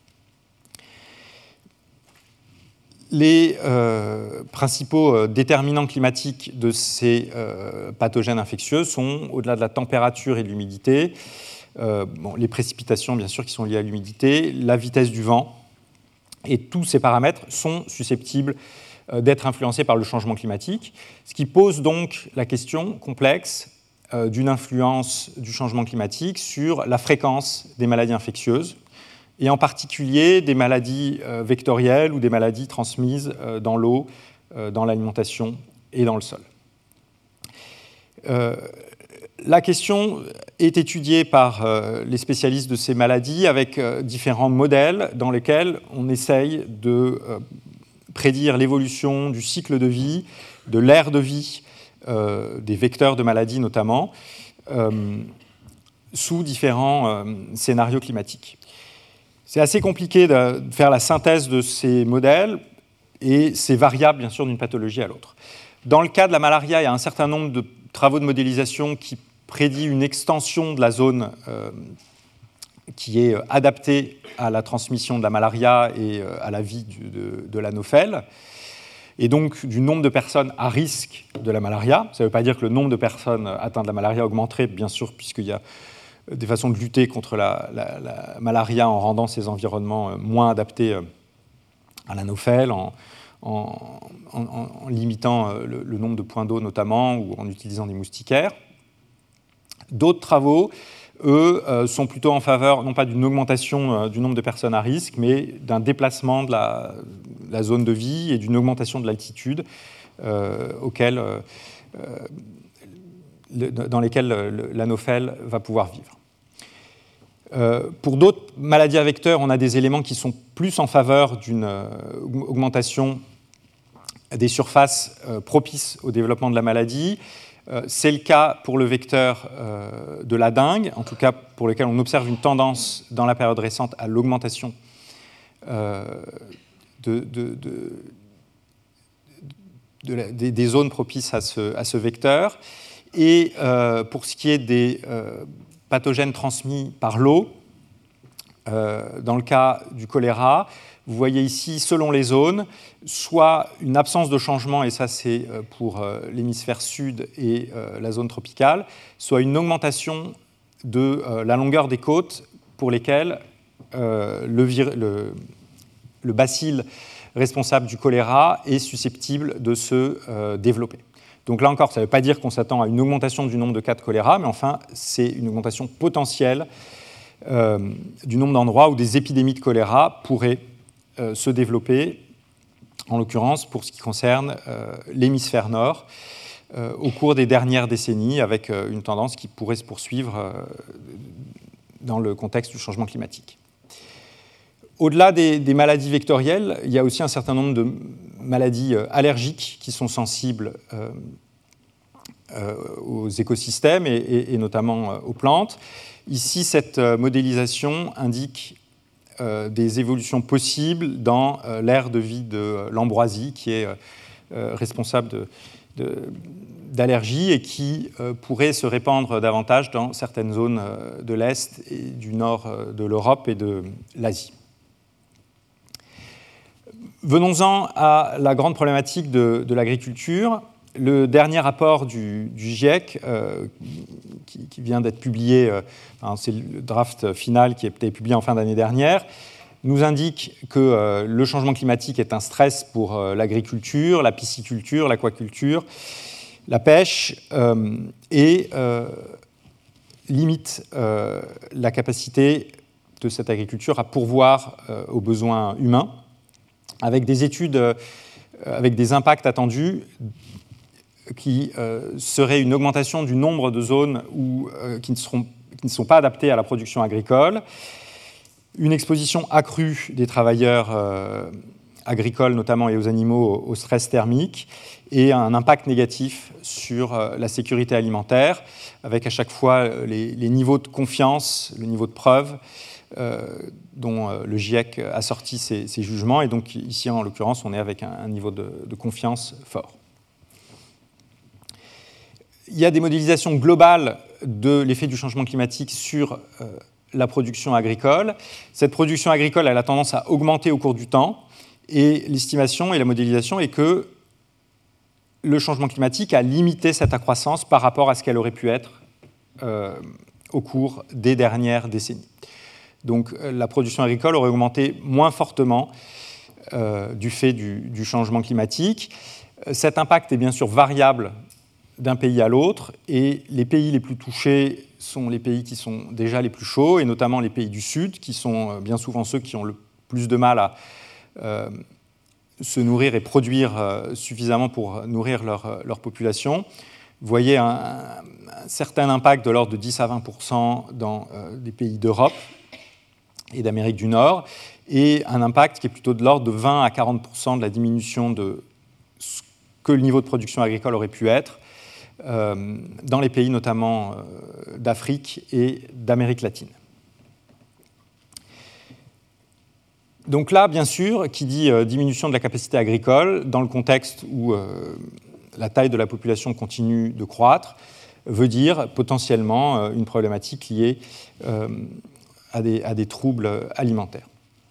Speaker 1: Les principaux déterminants climatiques de ces pathogènes infectieux sont, au-delà de la température et de l'humidité, les précipitations, bien sûr, qui sont liées à l'humidité, la vitesse du vent, et tous ces paramètres sont susceptibles d'être influencés par le changement climatique, ce qui pose donc la question complexe d'une influence du changement climatique sur la fréquence des maladies infectieuses, et en particulier des maladies vectorielles ou des maladies transmises dans l'eau, dans l'alimentation et dans le sol. La question est étudiée par les spécialistes de ces maladies avec différents modèles dans lesquels on essaye de prédire l'évolution du cycle de vie, de l'ère de vie, des vecteurs de maladies notamment, sous différents scénarios climatiques. C'est assez compliqué de faire la synthèse de ces modèles et c'est variable bien sûr d'une pathologie à l'autre. Dans le cas de la malaria, il y a un certain nombre de travaux de modélisation qui prédit une extension de la zone qui est adaptée à la transmission de la malaria et à la vie de l'anophèle, et donc du nombre de personnes à risque de la malaria. Ça ne veut pas dire que le nombre de personnes atteintes de la malaria augmenterait, bien sûr, puisqu'il y a des façons de lutter contre la malaria en rendant ces environnements moins adaptés à l'anophèle, en limitant le nombre de points d'eau notamment, ou en utilisant des moustiquaires. D'autres travaux, eux, sont plutôt en faveur, non pas d'une augmentation du nombre de personnes à risque, mais d'un déplacement de la zone de vie et d'une augmentation de l'altitude dans lesquelles l'anophèle va pouvoir vivre. Pour d'autres maladies à vecteurs, on a des éléments qui sont plus en faveur d'une augmentation des surfaces propices au développement de la maladie. C'est le cas pour le vecteur de la dengue, en tout cas pour lequel on observe une tendance dans la période récente à l'augmentation des zones propices à ce vecteur. Et pour ce qui est des pathogènes transmis par l'eau, dans le cas du choléra, vous voyez ici, selon les zones, soit une absence de changement, et ça c'est pour l'hémisphère sud et la zone tropicale, soit une augmentation de la longueur des côtes pour lesquelles le bacille responsable du choléra est susceptible de se développer. Donc là encore, ça ne veut pas dire qu'on s'attend à une augmentation du nombre de cas de choléra, mais enfin, c'est une augmentation potentielle du nombre d'endroits où des épidémies de choléra pourraient se développer, en l'occurrence pour ce qui concerne l'hémisphère nord, au cours des dernières décennies, avec une tendance qui pourrait se poursuivre dans le contexte du changement climatique. Au-delà des maladies vectorielles, il y a aussi un certain nombre de maladies allergiques qui sont sensibles aux écosystèmes et notamment aux plantes. Ici, cette modélisation indique des évolutions possibles dans l'aire de vie de l'ambroisie, qui est responsable d'allergies et qui pourrait se répandre davantage dans certaines zones de l'Est et du nord de l'Europe et de l'Asie. Venons-en à la grande problématique de l'agriculture. Le dernier rapport du GIEC, qui vient d'être publié, c'est le draft final qui a été publié en fin d'année dernière, nous indique que le changement climatique est un stress pour l'agriculture, la pisciculture, l'aquaculture, la pêche, et limite la capacité de cette agriculture à pourvoir aux besoins humains, avec des études, avec des impacts attendus qui seraient une augmentation du nombre de zones qui ne sont pas adaptées à la production agricole, une exposition accrue des travailleurs agricoles notamment et aux animaux au stress thermique, et un impact négatif sur la sécurité alimentaire, avec à chaque fois les niveaux de confiance, le niveau de preuve dont le GIEC a sorti ses jugements. Et donc ici, en l'occurrence, on est avec un niveau de confiance fort. Il y a des modélisations globales de l'effet du changement climatique sur la production agricole. Cette production agricole, elle a tendance à augmenter au cours du temps, et l'estimation et la modélisation est que le changement climatique a limité cette accroissance par rapport à ce qu'elle aurait pu être au cours des dernières décennies. Donc la production agricole aurait augmenté moins fortement du fait du changement climatique. Cet impact est bien sûr variable d'un pays à l'autre, et les pays les plus touchés sont les pays qui sont déjà les plus chauds, et notamment les pays du Sud, qui sont bien souvent ceux qui ont le plus de mal à se nourrir et produire suffisamment pour nourrir leur population. Vous voyez un certain impact de l'ordre de 10 à 20% dans des pays d'Europe et d'Amérique du Nord, et un impact qui est plutôt de l'ordre de 20 à 40% de la diminution de ce que le niveau de production agricole aurait pu être dans les pays notamment d'Afrique et d'Amérique latine. Donc là, bien sûr, qui dit diminution de la capacité agricole, dans le contexte où la taille de la population continue de croître, veut dire potentiellement une problématique liée à des troubles alimentaires.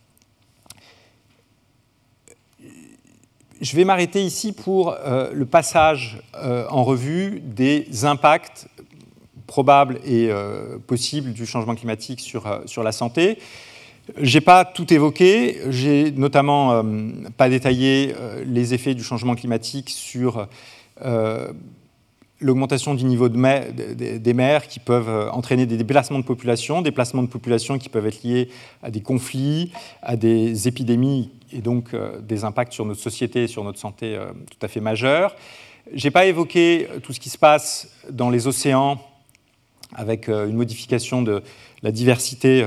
Speaker 1: Je vais m'arrêter ici pour le passage en revue des impacts probables et possibles du changement climatique sur la santé. Je n'ai pas tout évoqué, j'ai notamment pas détaillé les effets du changement climatique sur l'augmentation du niveau des mers qui peuvent entraîner des déplacements de population qui peuvent être liés à des conflits, à des épidémies, et donc des impacts sur notre société et sur notre santé tout à fait majeurs. Je n'ai pas évoqué tout ce qui se passe dans les océans avec une modification de la diversité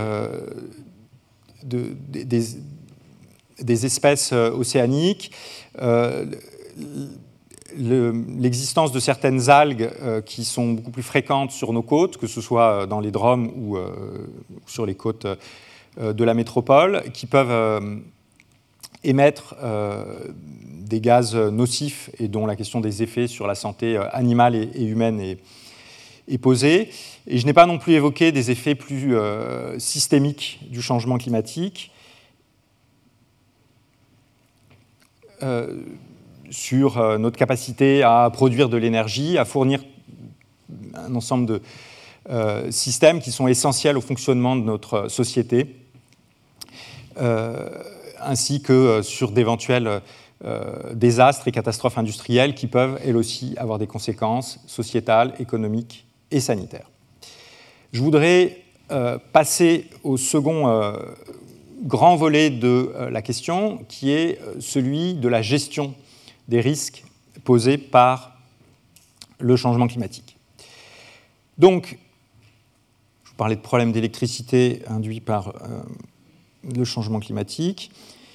Speaker 1: des espèces océaniques, l'existence de certaines algues qui sont beaucoup plus fréquentes sur nos côtes, que ce soit dans les DROM ou sur les côtes de la métropole, qui peuvent émettre des gaz nocifs et dont la question des effets sur la santé animale et humaine est posée. Et je n'ai pas non plus évoqué des effets plus systémiques du changement climatique sur notre capacité à produire de l'énergie, à fournir un ensemble de systèmes qui sont essentiels au fonctionnement de notre société, ainsi que sur d'éventuels désastres et catastrophes industrielles qui peuvent, elles aussi, avoir des conséquences sociétales, économiques et sanitaires. Je voudrais passer au second grand volet de la question, qui est celui de la gestion des risques posés par le changement climatique. Donc, je vous parlais de problèmes d'électricité induits par le changement climatique.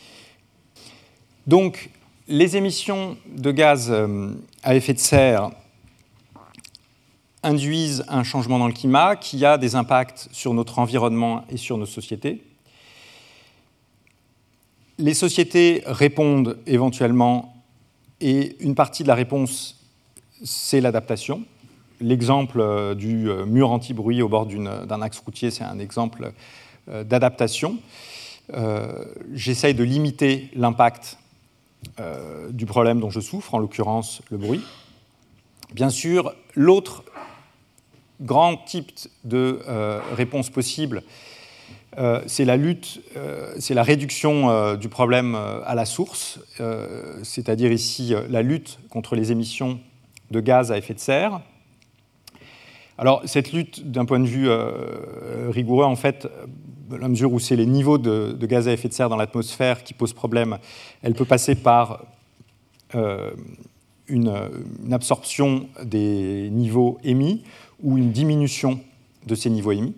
Speaker 1: Donc, les émissions de gaz à effet de serre induisent un changement dans le climat qui a des impacts sur notre environnement et sur nos sociétés. Les sociétés répondent éventuellement, et une partie de la réponse, c'est l'adaptation. L'exemple du mur anti-bruit au bord d'un axe routier, c'est un exemple d'adaptation. J'essaye de limiter l'impact du problème dont je souffre, en l'occurrence le bruit. Bien sûr, l'autre grand type de réponse possible, c'est la lutte, c'est la réduction du problème à la source, c'est-à-dire ici la lutte contre les émissions de gaz à effet de serre. Alors, cette lutte, d'un point de vue rigoureux, en fait, dans la mesure où c'est les niveaux de gaz à effet de serre dans l'atmosphère qui posent problème, elle peut passer par une absorption des niveaux émis ou une diminution de ces niveaux émis.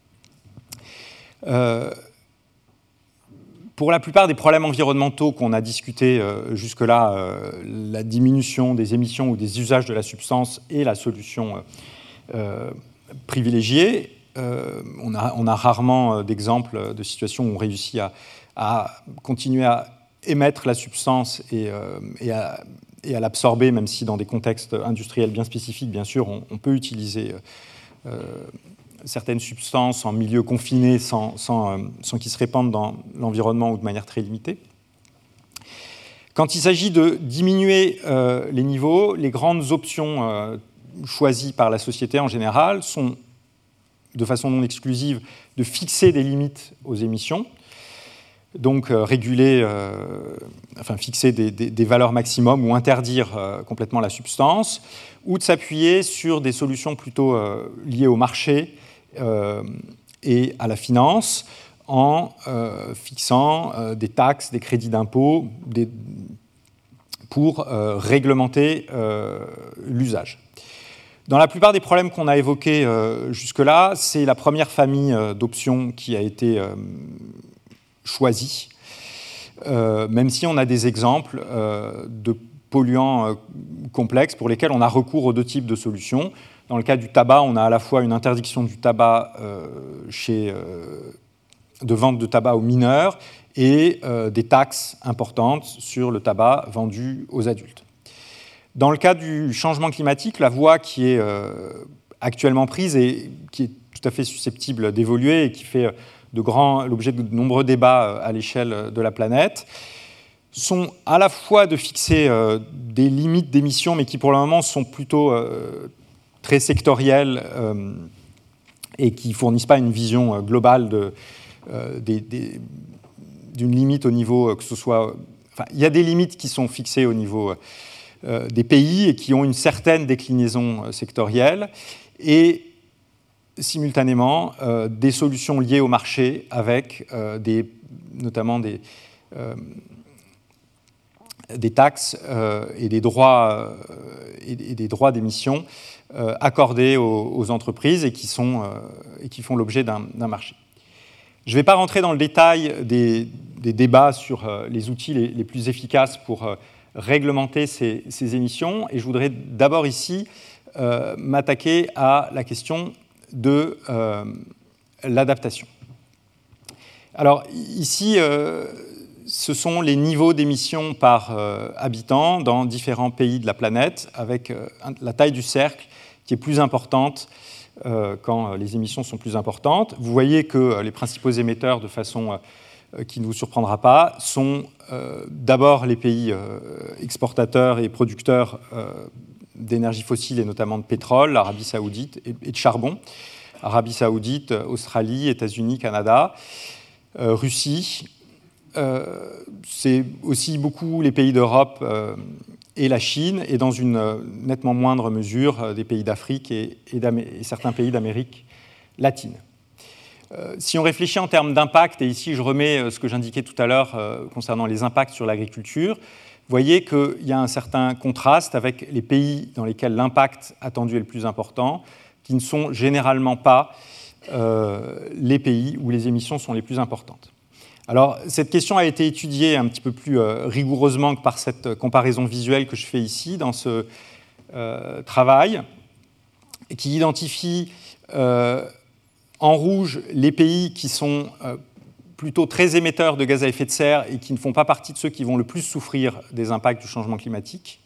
Speaker 1: Pour la plupart des problèmes environnementaux qu'on a discutés jusque-là, la diminution des émissions ou des usages de la substance est la solution privilégiée. On a rarement d'exemples de situations où on réussit à continuer à émettre la substance et à l'absorber, même si dans des contextes industriels bien spécifiques, bien sûr, on peut utiliser certaines substances en milieu confiné sans qu'ils se répandent dans l'environnement ou de manière très limitée. Quand il s'agit de diminuer les niveaux, les grandes options choisies par la société en général sont, de façon non exclusive, de fixer des limites aux émissions, donc fixer des valeurs maximum ou interdire complètement la substance, ou de s'appuyer sur des solutions plutôt liées au marché et à la finance, en fixant des taxes, des crédits d'impôt pour réglementer l'usage. Dans la plupart des problèmes qu'on a évoqués jusque-là, c'est la première famille d'options qui a été choisie, même si on a des exemples de polluants complexes pour lesquels on a recours aux deux types de solutions. Dans le cas du tabac, on a à la fois une interdiction du tabac de vente de tabac aux mineurs et des taxes importantes sur le tabac vendu aux adultes. Dans le cas du changement climatique, la voie qui est actuellement prise et qui est tout à fait susceptible d'évoluer et qui fait l'objet de nombreux débats à l'échelle de la planète, sont à la fois de fixer des limites d'émissions, mais qui pour le moment sont plutôt très sectorielles et qui ne fournissent pas une vision globale d'une limite au niveau que ce soit... Enfin, il y a des limites qui sont fixées au niveau des pays et qui ont une certaine déclinaison sectorielle, et simultanément des solutions liées au marché avec notamment des taxes et des droits d'émission accordés aux entreprises et qui font l'objet d'un marché. Je ne vais pas rentrer dans le détail des débats sur les outils les plus efficaces pour réglementer ces émissions, et je voudrais d'abord ici m'attaquer à la question de l'adaptation. Alors ici, ce sont les niveaux d'émissions par habitant dans différents pays de la planète, avec la taille du cercle qui est plus importante quand les émissions sont plus importantes. Vous voyez que les principaux émetteurs, de façon qui ne vous surprendra pas, sont d'abord les pays exportateurs et producteurs d'énergie fossile et notamment de pétrole, l'Arabie saoudite, et de charbon. Arabie saoudite, Australie, États-Unis, Canada, Russie. C'est aussi beaucoup les pays d'Europe et la Chine, et dans une nettement moindre mesure des pays d'Afrique et certains pays d'Amérique latine. Si on réfléchit en termes d'impact, et ici je remets ce que j'indiquais tout à l'heure concernant les impacts sur l'agriculture, vous voyez qu'il y a un certain contraste avec les pays dans lesquels l'impact attendu est le plus important, qui ne sont généralement pas les pays où les émissions sont les plus importantes. Alors, cette question a été étudiée un petit peu plus rigoureusement que par cette comparaison visuelle que je fais ici dans ce travail, qui identifie en rouge les pays qui sont plutôt très émetteurs de gaz à effet de serre et qui ne font pas partie de ceux qui vont le plus souffrir des impacts du changement climatique.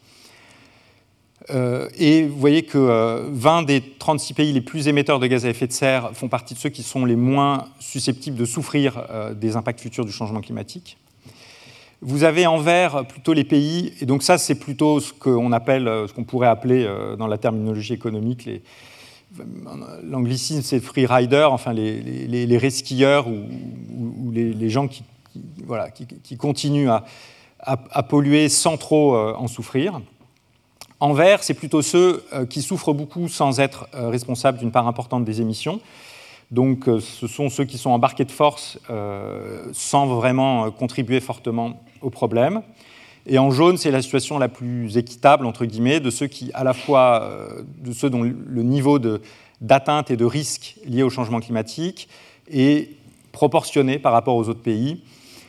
Speaker 1: Et vous voyez que 20 des 36 pays les plus émetteurs de gaz à effet de serre font partie de ceux qui sont les moins susceptibles de souffrir des impacts futurs du changement climatique. Vous avez en vert plutôt les pays, et donc ça c'est plutôt ce qu'on pourrait appeler dans la terminologie économique, l'anglicisme c'est free rider, enfin les resquilleurs ou les gens qui continuent à polluer sans trop en souffrir. En vert, c'est plutôt ceux qui souffrent beaucoup sans être responsables d'une part importante des émissions. Donc, ce sont ceux qui sont embarqués de force sans vraiment contribuer fortement au problème. Et en jaune, c'est la situation la plus équitable, entre guillemets, de ceux qui, à la fois, de ceux dont le niveau d'atteinte et de risque lié au changement climatique est proportionné par rapport aux autres pays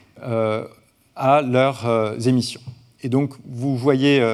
Speaker 1: à leurs émissions. Et donc, vous voyez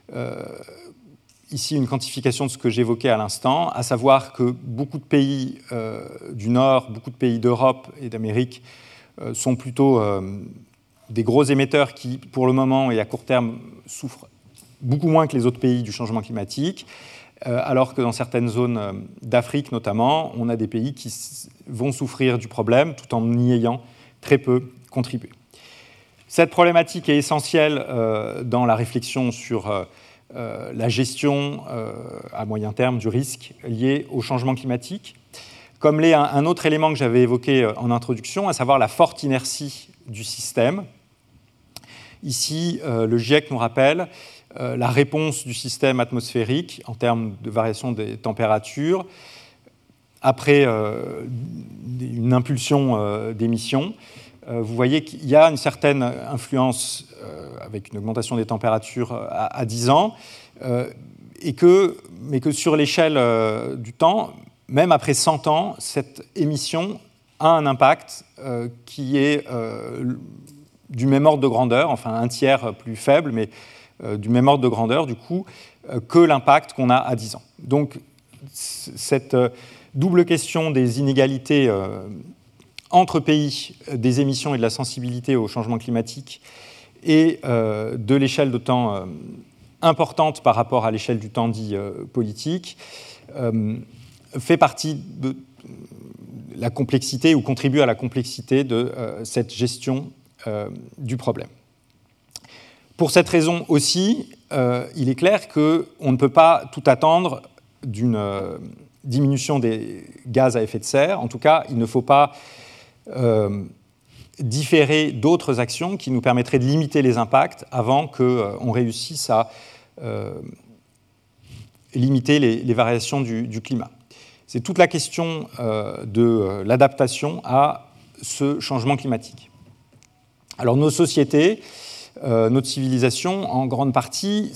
Speaker 1: ici une quantification de ce que j'évoquais à l'instant, à savoir que beaucoup de pays du Nord, beaucoup de pays d'Europe et d'Amérique sont plutôt des gros émetteurs qui, pour le moment et à court terme, souffrent beaucoup moins que les autres pays du changement climatique, alors que dans certaines zones d'Afrique notamment, on a des pays qui vont souffrir du problème tout en y ayant très peu contribué. Cette problématique est essentielle dans la réflexion sur la gestion à moyen terme du risque lié au changement climatique, comme l'est un autre élément que j'avais évoqué en introduction, à savoir la forte inertie du système. Ici, le GIEC nous rappelle la réponse du système atmosphérique en termes de variation des températures après une impulsion d'émissions. Vous voyez qu'il y a une certaine influence avec une augmentation des températures à 10 ans, mais que sur l'échelle du temps, même après 100 ans, cette émission a un impact qui est du même ordre de grandeur, enfin un tiers plus faible, mais du même ordre de grandeur, du coup, que l'impact qu'on a à 10 ans. Donc, cette double question des inégalités entre pays, des émissions et de la sensibilité au changement climatique et de l'échelle de temps importante par rapport à l'échelle du temps dit politique, fait partie de la complexité ou contribue à la complexité de cette gestion du problème. Pour cette raison aussi, il est clair qu'on ne peut pas tout attendre d'une diminution des gaz à effet de serre. En tout cas, il ne faut pas différer d'autres actions qui nous permettraient de limiter les impacts avant qu'on réussisse à limiter les variations du climat. C'est toute la question de l'adaptation à ce changement climatique. Alors nos sociétés notre civilisation, en grande partie,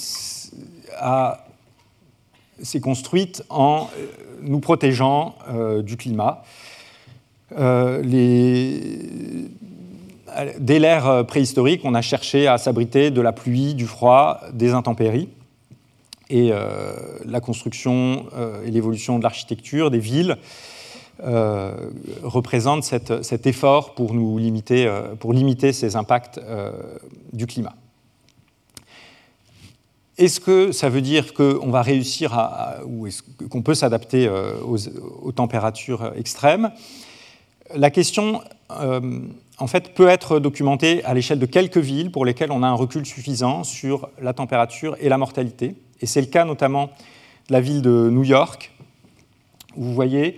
Speaker 1: s'est construite en nous protégeant du climat. Dès l'ère préhistorique, on a cherché à s'abriter de la pluie, du froid, des intempéries. Et la construction et l'évolution de l'architecture des villes représentent cet effort pour limiter ces impacts du climat. Est-ce que ça veut dire qu'on va réussir ou est-ce qu'on peut s'adapter aux températures extrêmes ? La question, en fait, peut être documentée à l'échelle de quelques villes pour lesquelles on a un recul suffisant sur la température et la mortalité. Et c'est le cas notamment de la ville de New York, où vous voyez,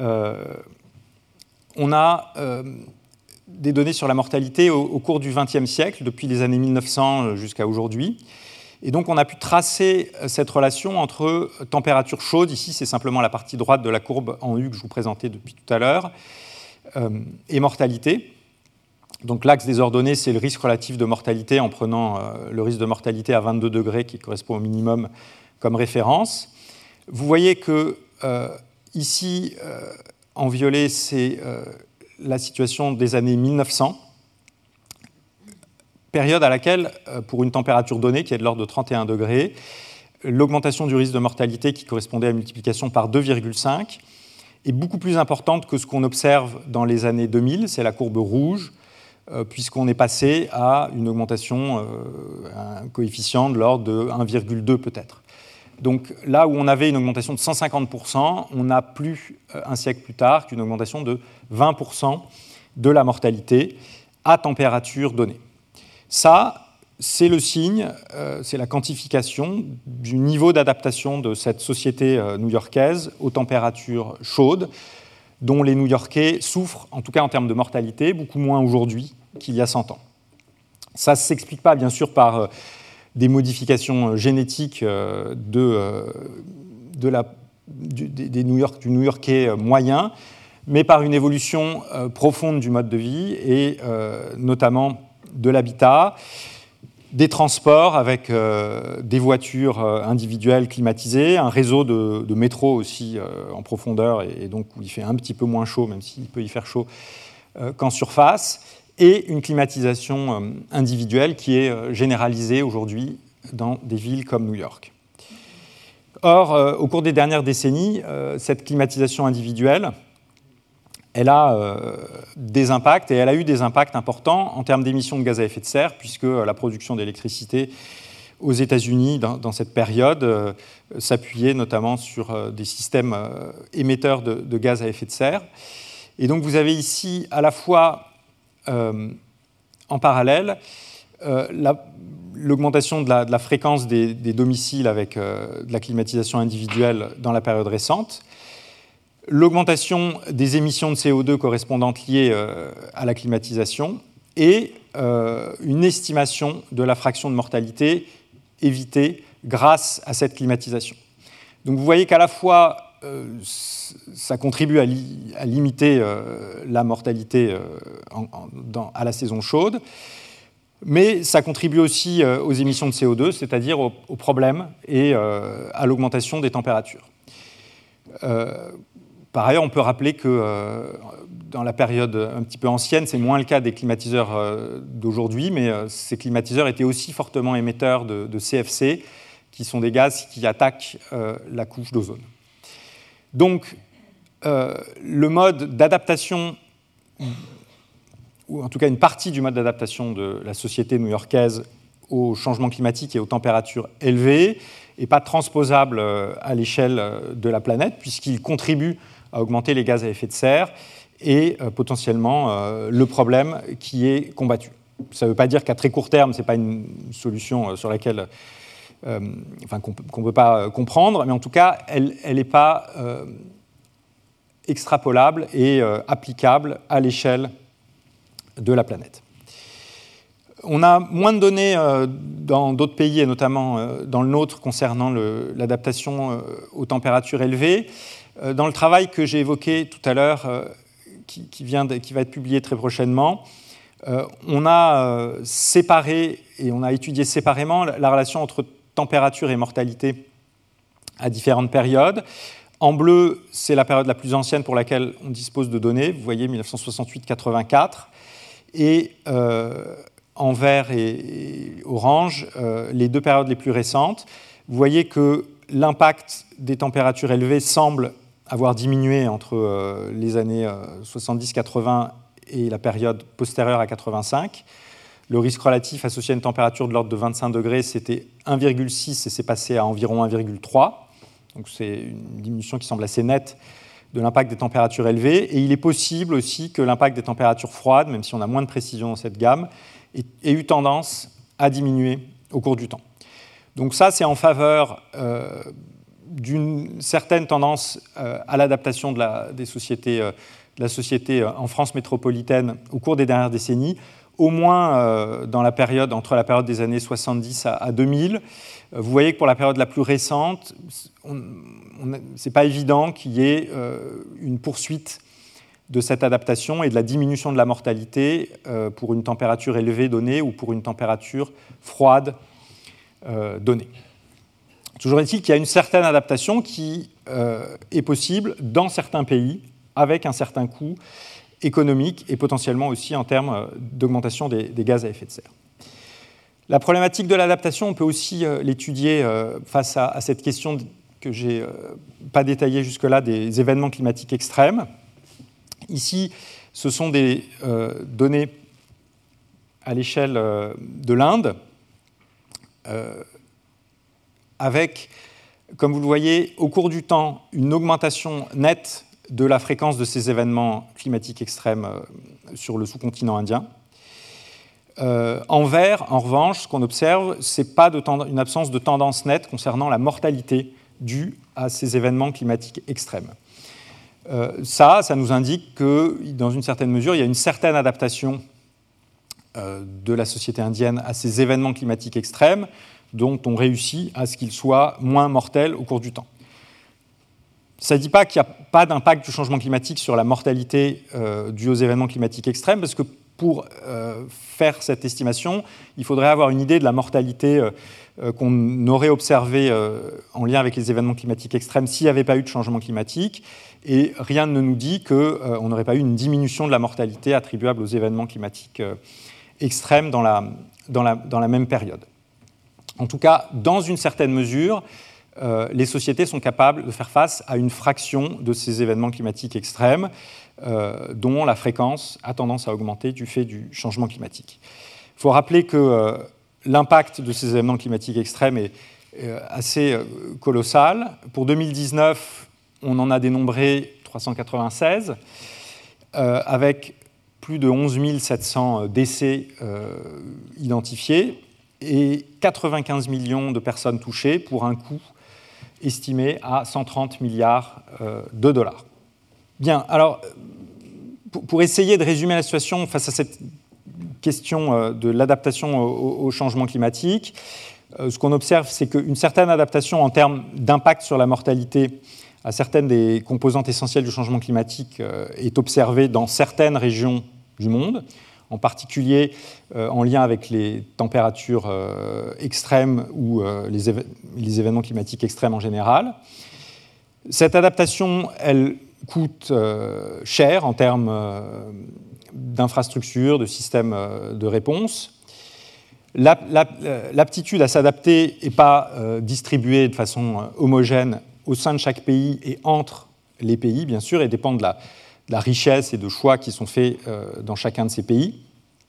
Speaker 1: on a des données sur la mortalité au cours du XXe siècle, depuis les années 1900 jusqu'à aujourd'hui. Et donc on a pu tracer cette relation entre température chaude, ici c'est simplement la partie droite de la courbe en U que je vous présentais depuis tout à l'heure, et mortalité. Donc l'axe des ordonnées, c'est le risque relatif de mortalité en prenant le risque de mortalité à 22 degrés qui correspond au minimum comme référence. Vous voyez que ici, en violet, c'est la situation des années 1900, période à laquelle, pour une température donnée qui est de l'ordre de 31 degrés, l'augmentation du risque de mortalité qui correspondait à une multiplication par 2,5 est beaucoup plus importante que ce qu'on observe dans les années 2000, c'est la courbe rouge, puisqu'on est passé à une augmentation, un coefficient de l'ordre de 1,2 peut-être. Donc là où on avait une augmentation de 150%, on n'a plus, un siècle plus tard, qu'une augmentation de 20% de la mortalité à température donnée. Ça, c'est le signe, c'est la quantification du niveau d'adaptation de cette société new-yorkaise aux températures chaudes, dont les New-Yorkais souffrent, en tout cas en termes de mortalité, beaucoup moins aujourd'hui qu'il y a 100 ans. Ça ne s'explique pas, bien sûr, par des modifications génétiques du New-Yorkais moyen, mais par une évolution profonde du mode de vie et notamment de l'habitat, des transports avec des voitures individuelles climatisées, un réseau de métro aussi en profondeur et donc où il fait un petit peu moins chaud, même s'il peut y faire chaud qu'en surface, et une climatisation individuelle qui est généralisée aujourd'hui dans des villes comme New York. Or, au cours des dernières décennies, cette climatisation individuelle, elle a des impacts, et elle a eu des impacts importants en termes d'émissions de gaz à effet de serre, puisque la production d'électricité aux États-Unis, dans cette période, s'appuyait notamment sur des systèmes émetteurs de gaz à effet de serre. Et donc vous avez ici à la fois en parallèle l'augmentation de la fréquence des domiciles avec de la climatisation individuelle dans la période récente, l'augmentation des émissions de CO2 correspondantes liées à la climatisation et une estimation de la fraction de mortalité évitée grâce à cette climatisation. Donc vous voyez qu'à la fois ça contribue à limiter la mortalité à la saison chaude, mais ça contribue aussi aux émissions de CO2, c'est-à-dire aux problèmes et à l'augmentation des températures. Par ailleurs, on peut rappeler que dans la période un petit peu ancienne, c'est moins le cas des climatiseurs d'aujourd'hui, mais ces climatiseurs étaient aussi fortement émetteurs de CFC, qui sont des gaz qui attaquent la couche d'ozone. Donc, le mode d'adaptation, ou en tout cas une partie du mode d'adaptation de la société new-yorkaise au changement climatique et aux températures élevées n'est pas transposable à l'échelle de la planète, puisqu'il contribue à augmenter les gaz à effet de serre et potentiellement le problème qui est combattu. Ça ne veut pas dire qu'à très court terme, ce n'est pas une solution sur laquelle qu'on ne peut pas comprendre, mais en tout cas, elle n'est pas extrapolable et applicable à l'échelle de la planète. On a moins de données dans d'autres pays, et notamment dans le nôtre, concernant l'adaptation aux températures élevées. Dans le travail que j'ai évoqué tout à l'heure, qui va être publié très prochainement, On a séparé et on a étudié séparément la relation entre température et mortalité à différentes périodes. En bleu, c'est la période la plus ancienne pour laquelle on dispose de données. Vous voyez 1968-84. Et en vert et orange, les deux périodes les plus récentes. Vous voyez que l'impact des températures élevées semble avoir diminué entre les années 70-80 et la période postérieure à 85. Le risque relatif associé à une température de l'ordre de 25 degrés, c'était 1,6 et c'est passé à environ 1,3. Donc c'est une diminution qui semble assez nette de l'impact des températures élevées. Et il est possible aussi que l'impact des températures froides, même si on a moins de précision dans cette gamme, ait eu tendance à diminuer au cours du temps. Donc ça, c'est en faveur d'une certaine tendance à l'adaptation de la société en France métropolitaine au cours des dernières décennies, au moins dans la période, entre la période des années 70 à 2000. Vous voyez que pour la période la plus récente, ce n'est pas évident qu'il y ait une poursuite de cette adaptation et de la diminution de la mortalité pour une température élevée donnée ou pour une température froide donnée. Toujours est-il qu'il y a une certaine adaptation qui est possible dans certains pays avec un certain coût économique et potentiellement aussi en termes d'augmentation des gaz à effet de serre. La problématique de l'adaptation, on peut aussi l'étudier face à cette question que je n'ai pas détaillée jusque-là des événements climatiques extrêmes. Ici, ce sont des données à l'échelle de l'Inde, avec, comme vous le voyez, au cours du temps, une augmentation nette de la fréquence de ces événements climatiques extrêmes sur le sous-continent indien. En vert, en revanche, ce qu'on observe, ce n'est pas une absence de tendance nette concernant la mortalité due à ces événements climatiques extrêmes. Ça nous indique que, dans une certaine mesure, il y a une certaine adaptation de la société indienne à ces événements climatiques extrêmes, dont on réussit à ce qu'ils soient moins mortels au cours du temps. Ça ne dit pas qu'il n'y a pas d'impact du changement climatique sur la mortalité due aux événements climatiques extrêmes, parce que pour faire cette estimation, il faudrait avoir une idée de la mortalité qu'on aurait observée en lien avec les événements climatiques extrêmes s'il n'y avait pas eu de changement climatique. Et rien ne nous dit qu'on n'aurait pas eu une diminution de la mortalité attribuable aux événements climatiques extrêmes dans la même période. En tout cas, dans une certaine mesure, les sociétés sont capables de faire face à une fraction de ces événements climatiques extrêmes dont la fréquence a tendance à augmenter du fait du changement climatique. Il faut rappeler que l'impact de ces événements climatiques extrêmes est assez colossal. Pour 2019, on en a dénombré 396, avec plus de 11 700 décès identifiés et 95 millions de personnes touchées pour un coût estimé à 130 milliards de dollars. Bien, alors, pour essayer de résumer la situation face à cette question de l'adaptation au changement climatique, ce qu'on observe, c'est qu'une certaine adaptation en termes d'impact sur la mortalité à certaines des composantes essentielles du changement climatique est observée dans certaines régions du monde, en particulier en lien avec les températures extrêmes ou les événements climatiques extrêmes en général. Cette adaptation, elle coûte cher en termes d'infrastructures, de systèmes de réponse. L'aptitude à s'adapter n'est pas distribuée de façon homogène au sein de chaque pays et entre les pays, bien sûr, et dépend de la richesse et de choix qui sont faits dans chacun de ces pays.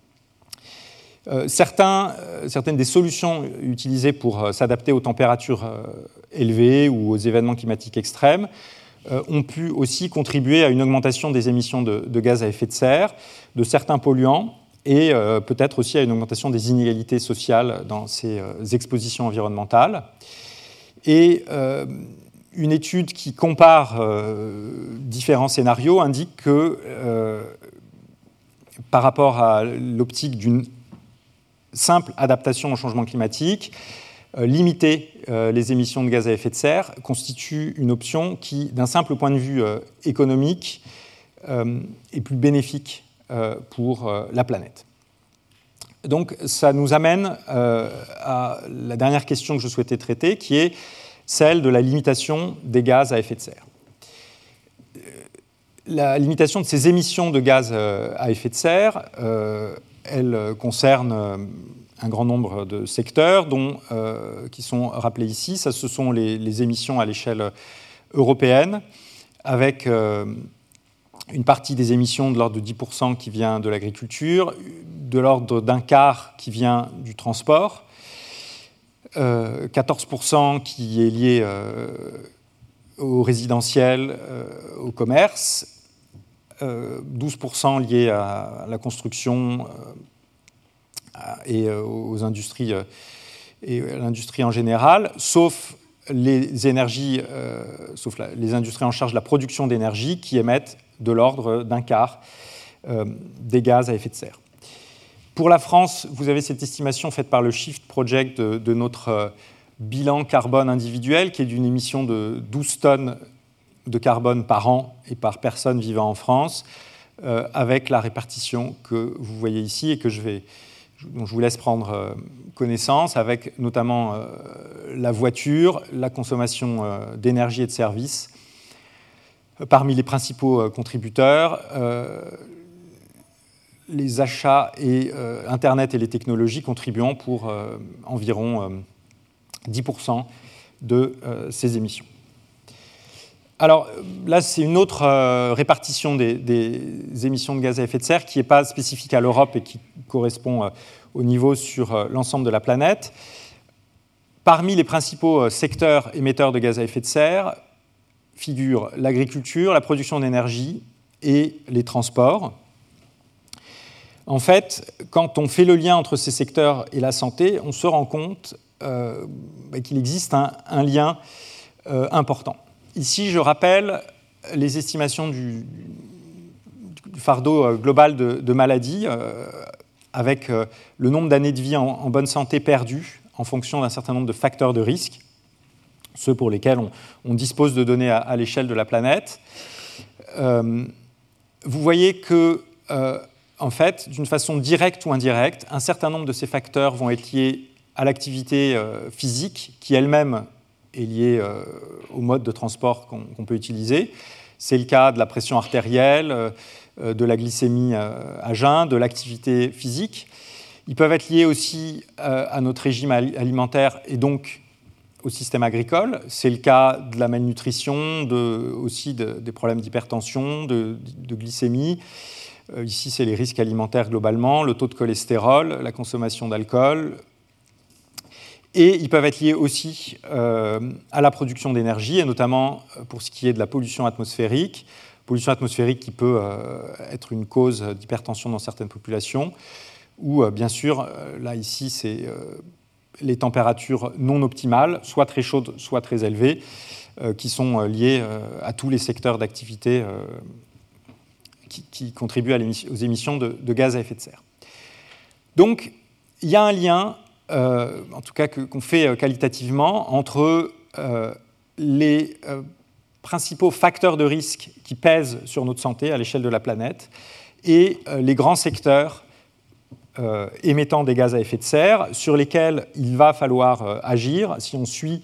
Speaker 1: Certaines des solutions utilisées pour s'adapter aux températures élevées ou aux événements climatiques extrêmes ont pu aussi contribuer à une augmentation des émissions de gaz à effet de serre, de certains polluants, et peut-être aussi à une augmentation des inégalités sociales dans ces expositions environnementales. Et une étude qui compare différents scénarios indique que, par rapport à l'optique d'une simple adaptation au changement climatique, limiter les émissions de gaz à effet de serre constitue une option qui, d'un simple point de vue économique, est plus bénéfique pour la planète. Donc ça nous amène à la dernière question que je souhaitais traiter, qui est celle de la limitation des gaz à effet de serre. La limitation de ces émissions de gaz à effet de serre, elle concerne un grand nombre de secteurs qui sont rappelés ici. Ça, ce sont les émissions à l'échelle européenne, avec une partie des émissions de l'ordre de 10% qui vient de l'agriculture, de l'ordre d'un quart qui vient du transport, 14% qui est lié au résidentiel, au commerce, 12% lié à la construction et aux industries et à l'industrie en général, sauf les énergies, sauf les industries en charge de la production d'énergie qui émettent de l'ordre d'un quart des gaz à effet de serre. Pour la France, vous avez cette estimation faite par le Shift Project de notre bilan carbone individuel, qui est d'une émission de 12 tonnes de carbone par an et par personne vivant en France, avec la répartition que vous voyez ici et dont je vous laisse prendre connaissance, avec notamment la voiture, la consommation d'énergie et de services. Parmi les principaux contributeurs, les achats et Internet et les technologies contribuant pour environ 10% de ces émissions. Alors là, c'est une autre répartition des émissions de gaz à effet de serre qui n'est pas spécifique à l'Europe et qui correspond au niveau sur l'ensemble de la planète. Parmi les principaux secteurs émetteurs de gaz à effet de serre figurent l'agriculture, la production d'énergie et les transports. En fait, quand on fait le lien entre ces secteurs et la santé, on se rend compte qu'il existe un lien important. Ici, je rappelle les estimations du fardeau global de maladies avec le nombre d'années de vie en bonne santé perdues en fonction d'un certain nombre de facteurs de risque, ceux pour lesquels on dispose de données à l'échelle de la planète. Vous voyez que, en fait, d'une façon directe ou indirecte, un certain nombre de ces facteurs vont être liés à l'activité physique qui elle-même est liée au mode de transport qu'on peut utiliser. C'est le cas de la pression artérielle, de la glycémie à jeun, de l'activité physique. Ils peuvent être liés aussi à notre régime alimentaire et donc au système agricole. C'est le cas de la malnutrition, aussi des problèmes d'hypertension, de glycémie. Ici, c'est les risques alimentaires globalement, le taux de cholestérol, la consommation d'alcool. Et ils peuvent être liés aussi à la production d'énergie, et notamment pour ce qui est de la pollution atmosphérique qui peut être une cause d'hypertension dans certaines populations, ou bien sûr, là ici, c'est les températures non optimales, soit très chaudes, soit très élevées, qui sont liées à tous les secteurs d'activité qui contribuent aux émissions de gaz à effet de serre. Donc, il y a un lien, en tout cas qu'on fait qualitativement, entre les principaux facteurs de risque qui pèsent sur notre santé à l'échelle de la planète et les grands secteurs émettant des gaz à effet de serre sur lesquels il va falloir agir si on suit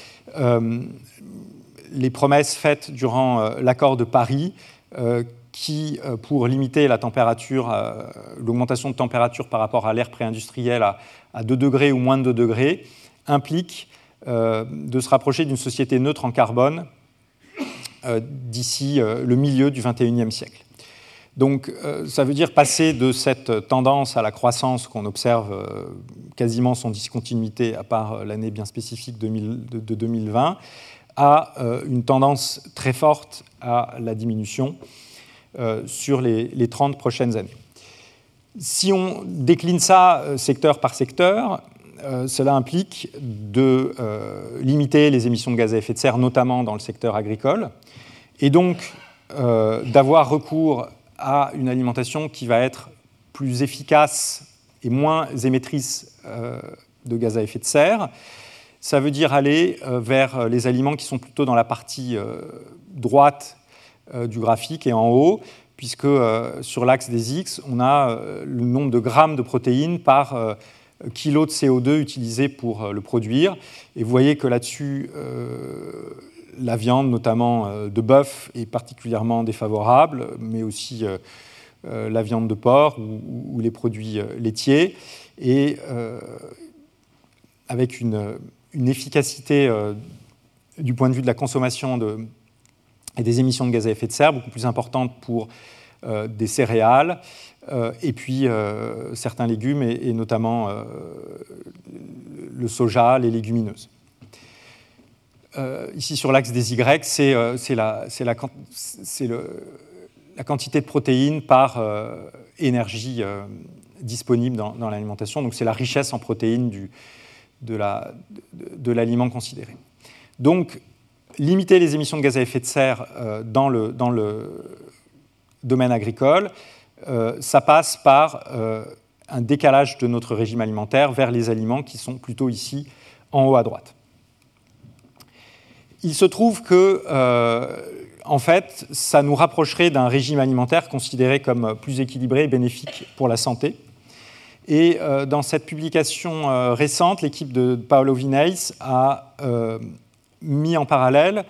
Speaker 1: les promesses faites durant l'accord de Paris qui, pour limiter la température, l'augmentation de température par rapport à l'ère pré-industrielle à 2 degrés ou moins de 2 degrés, implique de se rapprocher d'une société neutre en carbone d'ici le milieu du XXIe siècle. Donc, ça veut dire passer de cette tendance à la croissance qu'on observe quasiment sans discontinuité, à part l'année bien spécifique de 2020, à une tendance très forte à la diminution sur les 30 prochaines années. Si on décline ça secteur par secteur, cela implique de limiter les émissions de gaz à effet de serre, notamment dans le secteur agricole, et donc d'avoir recours à une alimentation qui va être plus efficace et moins émettrice de gaz à effet de serre. Ça veut dire aller vers les aliments qui sont plutôt dans la partie droite du graphique et en haut, puisque sur l'axe des X, on a le nombre de grammes de protéines par kilo de CO2 utilisé pour le produire. Et vous voyez que là-dessus, la viande, notamment de bœuf, est particulièrement défavorable, mais aussi la viande de porc ou les produits laitiers. Et avec une efficacité du point de vue de la consommation et des émissions de gaz à effet de serre beaucoup plus importante pour des céréales et puis certains légumes et notamment le soja, les légumineuses. Ici sur l'axe des Y, c'est la quantité de protéines par énergie disponible dans l'alimentation. Donc c'est la richesse en protéines de l'aliment considéré. Donc, limiter les émissions de gaz à effet de serre dans le domaine agricole, ça passe par un décalage de notre régime alimentaire vers les aliments qui sont plutôt ici en haut à droite. Il se trouve que, en fait, ça nous rapprocherait d'un régime alimentaire considéré comme plus équilibré et bénéfique pour la santé. Et dans cette publication récente, l'équipe de Paolo Vinales a mis en parallèle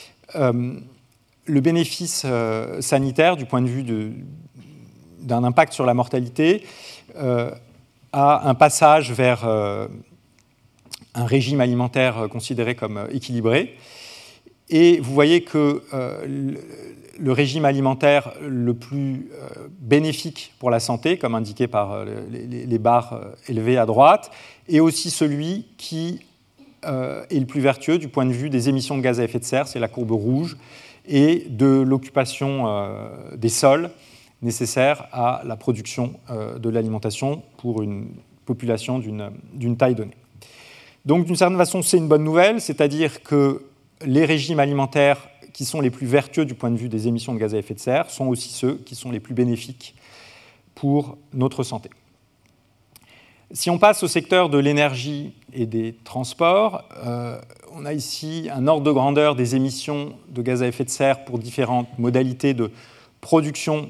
Speaker 1: le bénéfice sanitaire du point de vue d'un impact sur la mortalité à un passage vers un régime alimentaire considéré comme équilibré. Et vous voyez que le régime alimentaire le plus bénéfique pour la santé, comme indiqué par les barres élevées à droite, est aussi celui qui est le plus vertueux du point de vue des émissions de gaz à effet de serre, c'est la courbe rouge, et de l'occupation des sols nécessaires à la production de l'alimentation pour une population d'une taille donnée. Donc, d'une certaine façon, c'est une bonne nouvelle, c'est-à-dire que les régimes alimentaires qui sont les plus vertueux du point de vue des émissions de gaz à effet de serre sont aussi ceux qui sont les plus bénéfiques pour notre santé. Si on passe au secteur de l'énergie et des transports, on a ici un ordre de grandeur des émissions de gaz à effet de serre pour différentes modalités de production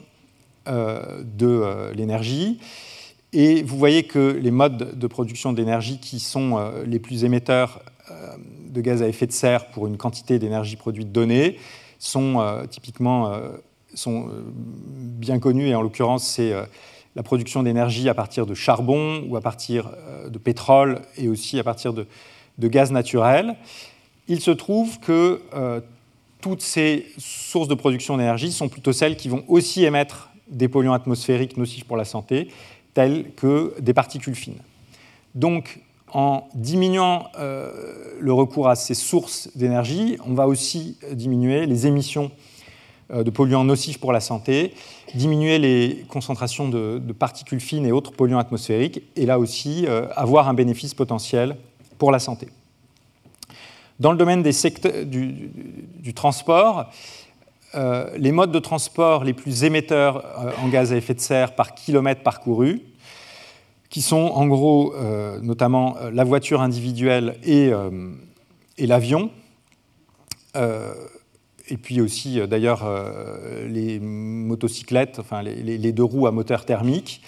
Speaker 1: de l'énergie. Et vous voyez que les modes de production d'énergie qui sont les plus émetteurs de gaz à effet de serre pour une quantité d'énergie produite donnée sont typiquement bien connus, et en l'occurrence, c'est la production d'énergie à partir de charbon ou à partir de pétrole et aussi à partir de gaz naturel. Il se trouve que toutes ces sources de production d'énergie sont plutôt celles qui vont aussi émettre des polluants atmosphériques nocifs pour la santé, tels que des particules fines. Donc, en diminuant le recours à ces sources d'énergie, on va aussi diminuer les émissions de polluants nocifs pour la santé, diminuer les concentrations de particules fines et autres polluants atmosphériques, et là aussi avoir un bénéfice potentiel pour la santé. Dans le domaine des secteurs, du transport, les modes de transport les plus émetteurs en gaz à effet de serre par kilomètre parcouru, qui sont en gros notamment la voiture individuelle et l'avion, et puis aussi d'ailleurs les motocyclettes, enfin les deux roues à moteur thermique,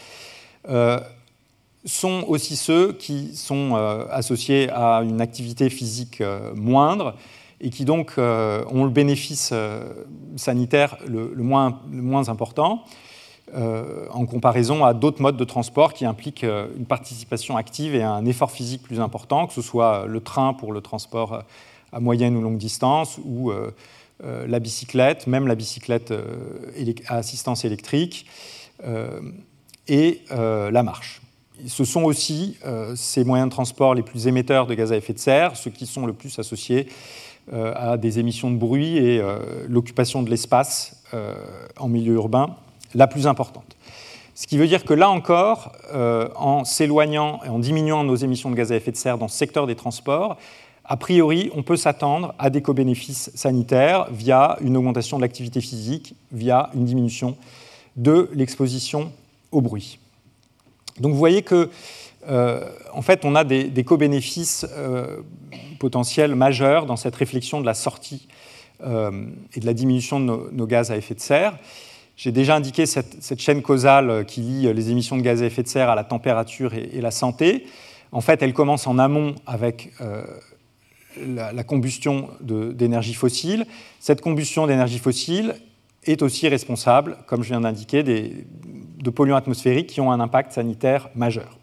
Speaker 1: sont aussi ceux qui sont associés à une activité physique moindre et qui donc ont le bénéfice sanitaire le moins important, en comparaison à d'autres modes de transport qui impliquent une participation active et un effort physique plus important, que ce soit le train pour le transport à moyenne ou longue distance, ou la bicyclette, même la bicyclette à assistance électrique, et la marche. Ce sont aussi ces moyens de transport les plus émetteurs de gaz à effet de serre, ceux qui sont le plus associés à des émissions de bruit et l'occupation de l'espace en milieu urbain la plus importante. Ce qui veut dire que là encore, en s'éloignant et en diminuant nos émissions de gaz à effet de serre dans ce secteur des transports, a priori, on peut s'attendre à des co-bénéfices sanitaires via une augmentation de l'activité physique, via une diminution de l'exposition au bruit. Donc vous voyez que, en fait, on a des co-bénéfices potentiels majeurs dans cette réflexion de la sortie et de la diminution de nos gaz à effet de serre. J'ai déjà indiqué cette chaîne causale qui lie les émissions de gaz à effet de serre à la température et la santé. En fait, elle commence en amont avec la combustion d'énergie fossile. Cette combustion d'énergie fossile est aussi responsable, comme je viens d'indiquer, de polluants atmosphériques qui ont un impact sanitaire majeur.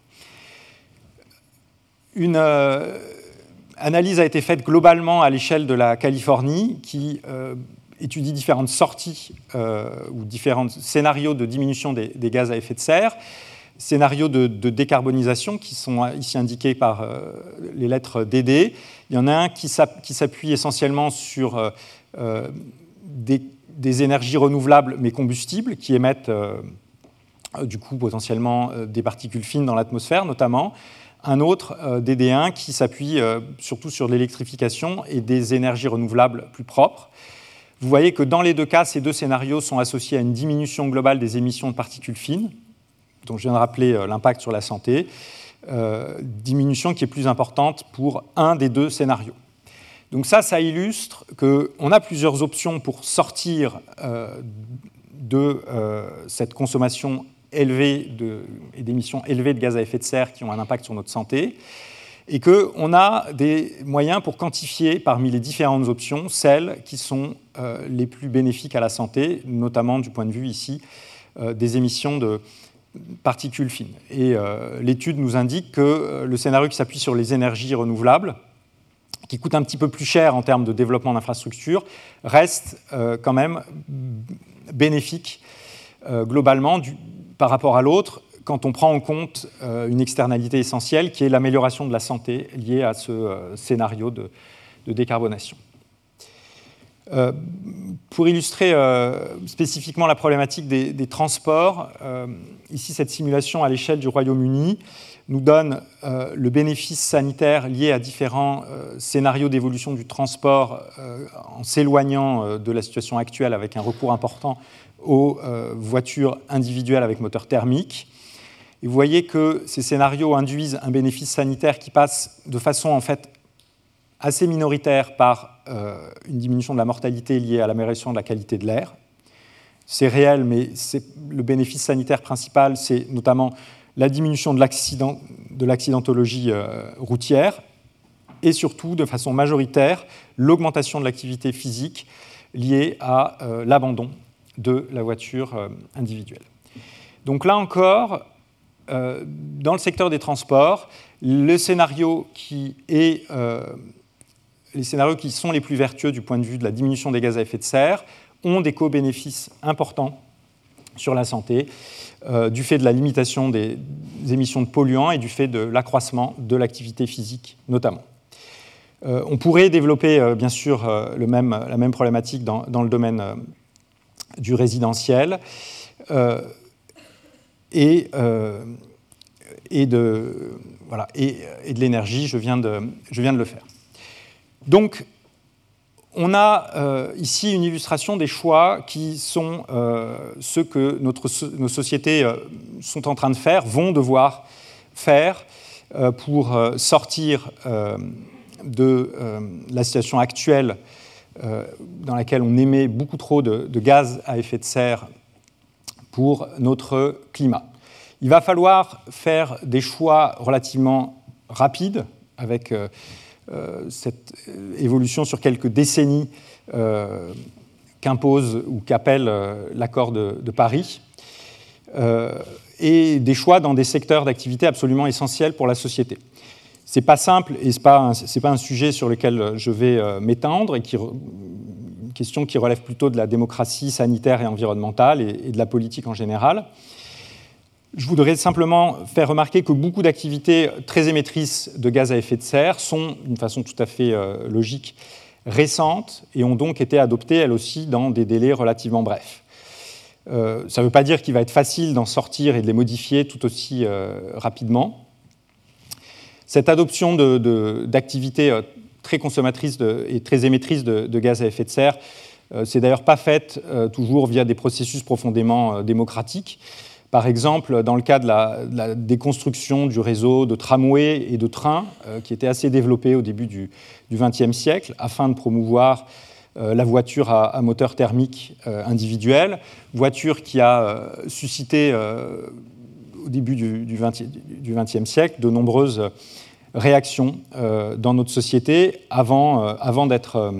Speaker 1: Une analyse a été faite globalement à l'échelle de la Californie qui étudie différentes sorties ou différents scénarios de diminution des gaz à effet de serre, scénarios de décarbonisation qui sont ici indiqués par les lettres DD. Il y en a un qui s'appuie essentiellement sur des énergies renouvelables mais combustibles qui émettent du coup potentiellement des particules fines dans l'atmosphère notamment. Un autre, DD1, qui s'appuie surtout sur l'électrification et des énergies renouvelables plus propres. Vous voyez que dans les deux cas, ces deux scénarios sont associés à une diminution globale des émissions de particules fines, dont je viens de rappeler l'impact sur la santé, diminution qui est plus importante pour un des deux scénarios. Donc ça illustre qu'on a plusieurs options pour sortir de cette consommation élevée et d'émissions élevées de gaz à effet de serre qui ont un impact sur notre santé, et qu'on a des moyens pour quantifier parmi les différentes options celles qui sont les plus bénéfiques à la santé, notamment du point de vue ici des émissions de particules fines. Et l'étude nous indique que le scénario qui s'appuie sur les énergies renouvelables, qui coûte un petit peu plus cher en termes de développement d'infrastructures, reste quand même bénéfique globalement par rapport à l'autre, quand on prend en compte une externalité essentielle qui est l'amélioration de la santé liée à ce scénario de décarbonation. Pour illustrer spécifiquement la problématique des transports, ici cette simulation à l'échelle du Royaume-Uni nous donne le bénéfice sanitaire lié à différents scénarios d'évolution du transport en s'éloignant de la situation actuelle avec un recours important aux voitures individuelles avec moteur thermique. Et vous voyez que ces scénarios induisent un bénéfice sanitaire qui passe de façon en fait assez minoritaire par une diminution de la mortalité liée à l'amélioration de la qualité de l'air. C'est réel, mais le bénéfice sanitaire principal, c'est notamment la diminution de l'accidentologie routière et surtout, de façon majoritaire, l'augmentation de l'activité physique liée à l'abandon de la voiture individuelle. Donc là encore, dans le secteur des transports, les scénarios qui sont les plus vertueux du point de vue de la diminution des gaz à effet de serre ont des co-bénéfices importants sur la santé, du fait de la limitation des émissions de polluants et du fait de l'accroissement de l'activité physique notamment. On pourrait développer bien sûr la même problématique dans le domaine du résidentiel et de l'énergie, je viens de le faire. Donc, on a ici une illustration des choix qui sont ceux que nos sociétés sont en train de faire, vont devoir faire pour sortir de la situation actuelle dans laquelle on émet beaucoup trop de gaz à effet de serre pour notre climat. Il va falloir faire des choix relativement rapides avec cette évolution sur quelques décennies qu'impose ou qu'appelle l'accord de Paris, et des choix dans des secteurs d'activité absolument essentiels pour la société. C'est pas simple et c'est pas un sujet sur lequel je vais m'étendre et une question qui relève plutôt de la démocratie sanitaire et environnementale et de la politique en général. Je voudrais simplement faire remarquer que beaucoup d'activités très émettrices de gaz à effet de serre sont, d'une façon tout à fait logique, récentes et ont donc été adoptées, elles aussi, dans des délais relativement brefs. Ça ne veut pas dire qu'il va être facile d'en sortir et de les modifier tout aussi rapidement. Cette adoption d'activités très consommatrices et très émettrices de gaz à effet de serre, c'est d'ailleurs pas faite toujours via des processus profondément démocratiques. Par exemple, dans le cas de la déconstruction du réseau de tramways et de trains, qui était assez développé au début du XXe siècle, afin de promouvoir
Speaker 2: la voiture à moteur thermique individuel, voiture qui a suscité au début du XXe siècle de nombreuses réactions dans notre société avant d'être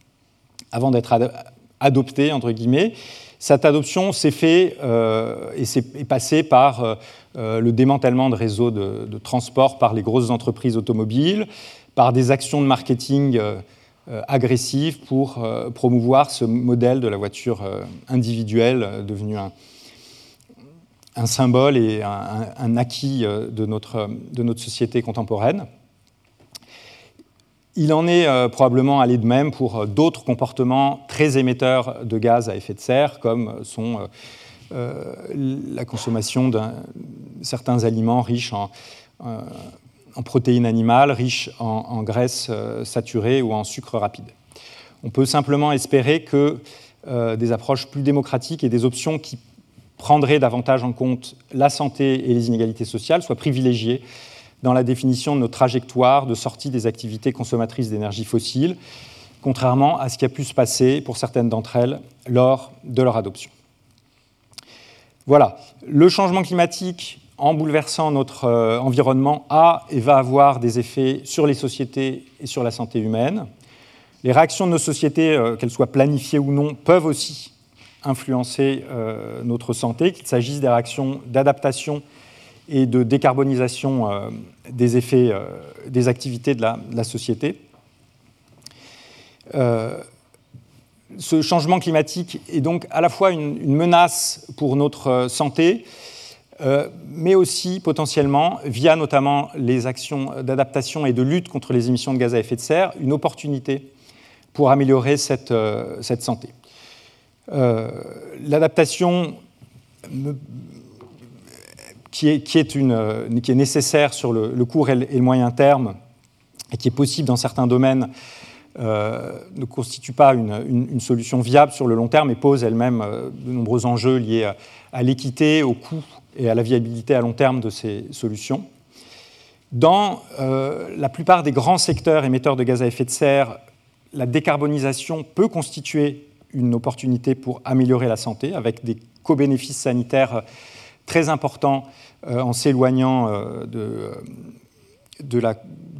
Speaker 2: adoptée, entre guillemets. Cette adoption s'est faite est passée par le démantèlement de réseaux de transport par les grosses entreprises automobiles, par des actions de marketing agressives pour promouvoir ce modèle de la voiture individuelle devenu un symbole et un acquis de notre société contemporaine. Il en est probablement allé de même pour d'autres comportements très émetteurs de gaz à effet de serre, comme sont la consommation de certains aliments riches en protéines animales, riches en graisses saturées ou en sucre rapide. On peut simplement espérer que des approches plus démocratiques et des options qui prendraient davantage en compte la santé et les inégalités sociales soient privilégiées dans la définition de nos trajectoires de sortie des activités consommatrices d'énergie fossile, contrairement à ce qui a pu se passer pour certaines d'entre elles lors de leur adoption. Voilà, le changement climatique, en bouleversant notre environnement, a et va avoir des effets sur les sociétés et sur la santé humaine. Les réactions de nos sociétés, qu'elles soient planifiées ou non, peuvent aussi influencer notre santé, qu'il s'agisse des réactions d'adaptation et de décarbonisation des effets des activités de la société. Ce changement climatique est donc à la fois une menace pour notre santé, mais aussi potentiellement, via notamment les actions d'adaptation et de lutte contre les émissions de gaz à effet de serre, une opportunité pour améliorer cette santé. L'adaptation qui est nécessaire sur le court et le moyen terme et qui est possible dans certains domaines ne constitue pas une solution viable sur le long terme et pose elle-même de nombreux enjeux liés à l'équité, au coût et à la viabilité à long terme de ces solutions. Dans la plupart des grands secteurs émetteurs de gaz à effet de serre, la décarbonisation peut constituer une opportunité pour améliorer la santé, avec des co-bénéfices sanitaires très importants en s'éloignant de la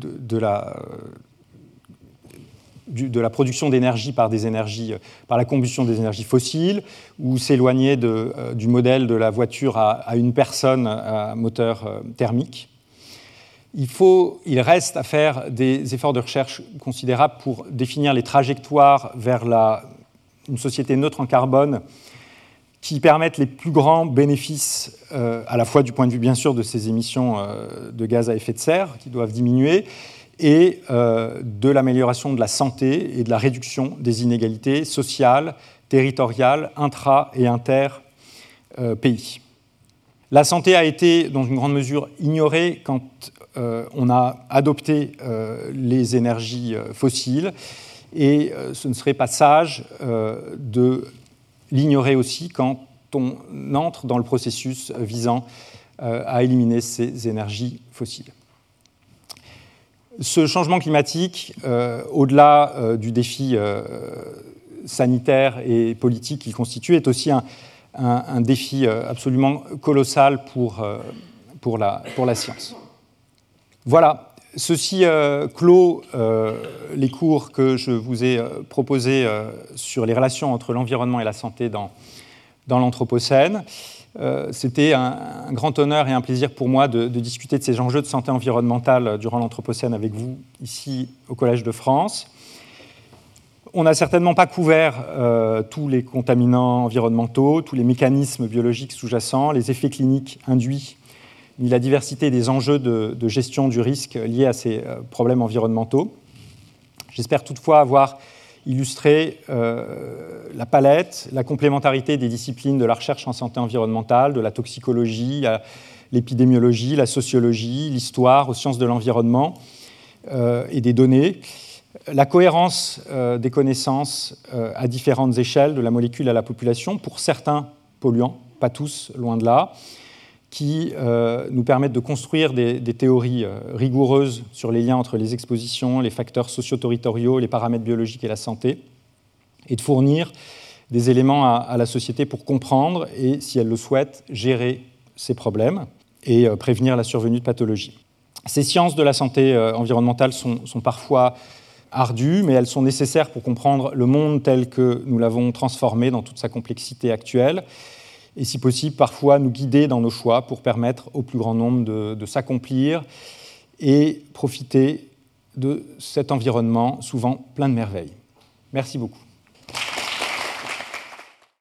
Speaker 2: production d'énergie par la combustion des énergies fossiles, ou s'éloigner du modèle de la voiture à une personne à moteur thermique. Il reste à faire des efforts de recherche considérables pour définir les trajectoires vers une société neutre en carbone qui permettent les plus grands bénéfices, à la fois du point de vue bien sûr de ces émissions de gaz à effet de serre qui doivent diminuer, et de l'amélioration de la santé et de la réduction des inégalités sociales, territoriales, intra- et inter-pays. La santé a été, dans une grande mesure, ignorée quand on a adopté les énergies fossiles, et ce ne serait pas sage de l'ignorer aussi quand on entre dans le processus visant à éliminer ces énergies fossiles. Ce changement climatique, au-delà du défi sanitaire et politique qu'il constitue, est aussi un défi absolument colossal pour la science. Voilà, ceci clôt les cours que je vous ai proposés sur les relations entre l'environnement et la santé dans l'Anthropocène. C'était un grand honneur et un plaisir pour moi de discuter de ces enjeux de santé environnementale durant l'Anthropocène avec vous, ici au Collège de France. On n'a certainement pas couvert tous les contaminants environnementaux, tous les mécanismes biologiques sous-jacents, les effets cliniques induits, ni la diversité des enjeux de gestion du risque liés à ces problèmes environnementaux. J'espère toutefois avoir illustré la palette, la complémentarité des disciplines de la recherche en santé environnementale, de la toxicologie, l'épidémiologie, la sociologie, l'histoire, aux sciences de l'environnement et des données, la cohérence des connaissances à différentes échelles, de la molécule à la population, pour certains polluants, pas tous, loin de là, qui nous permettent de construire des théories rigoureuses sur les liens entre les expositions, les facteurs socio-territoriaux, les paramètres biologiques et la santé, et de fournir des éléments à la société pour comprendre et, si elle le souhaite, gérer ces problèmes et prévenir la survenue de pathologies. Ces sciences de la santé environnementale sont parfois ardues, mais elles sont nécessaires pour comprendre le monde tel que nous l'avons transformé dans toute sa complexité actuelle, et si possible, parfois nous guider dans nos choix pour permettre au plus grand nombre de s'accomplir et profiter de cet environnement souvent plein de merveilles. Merci beaucoup.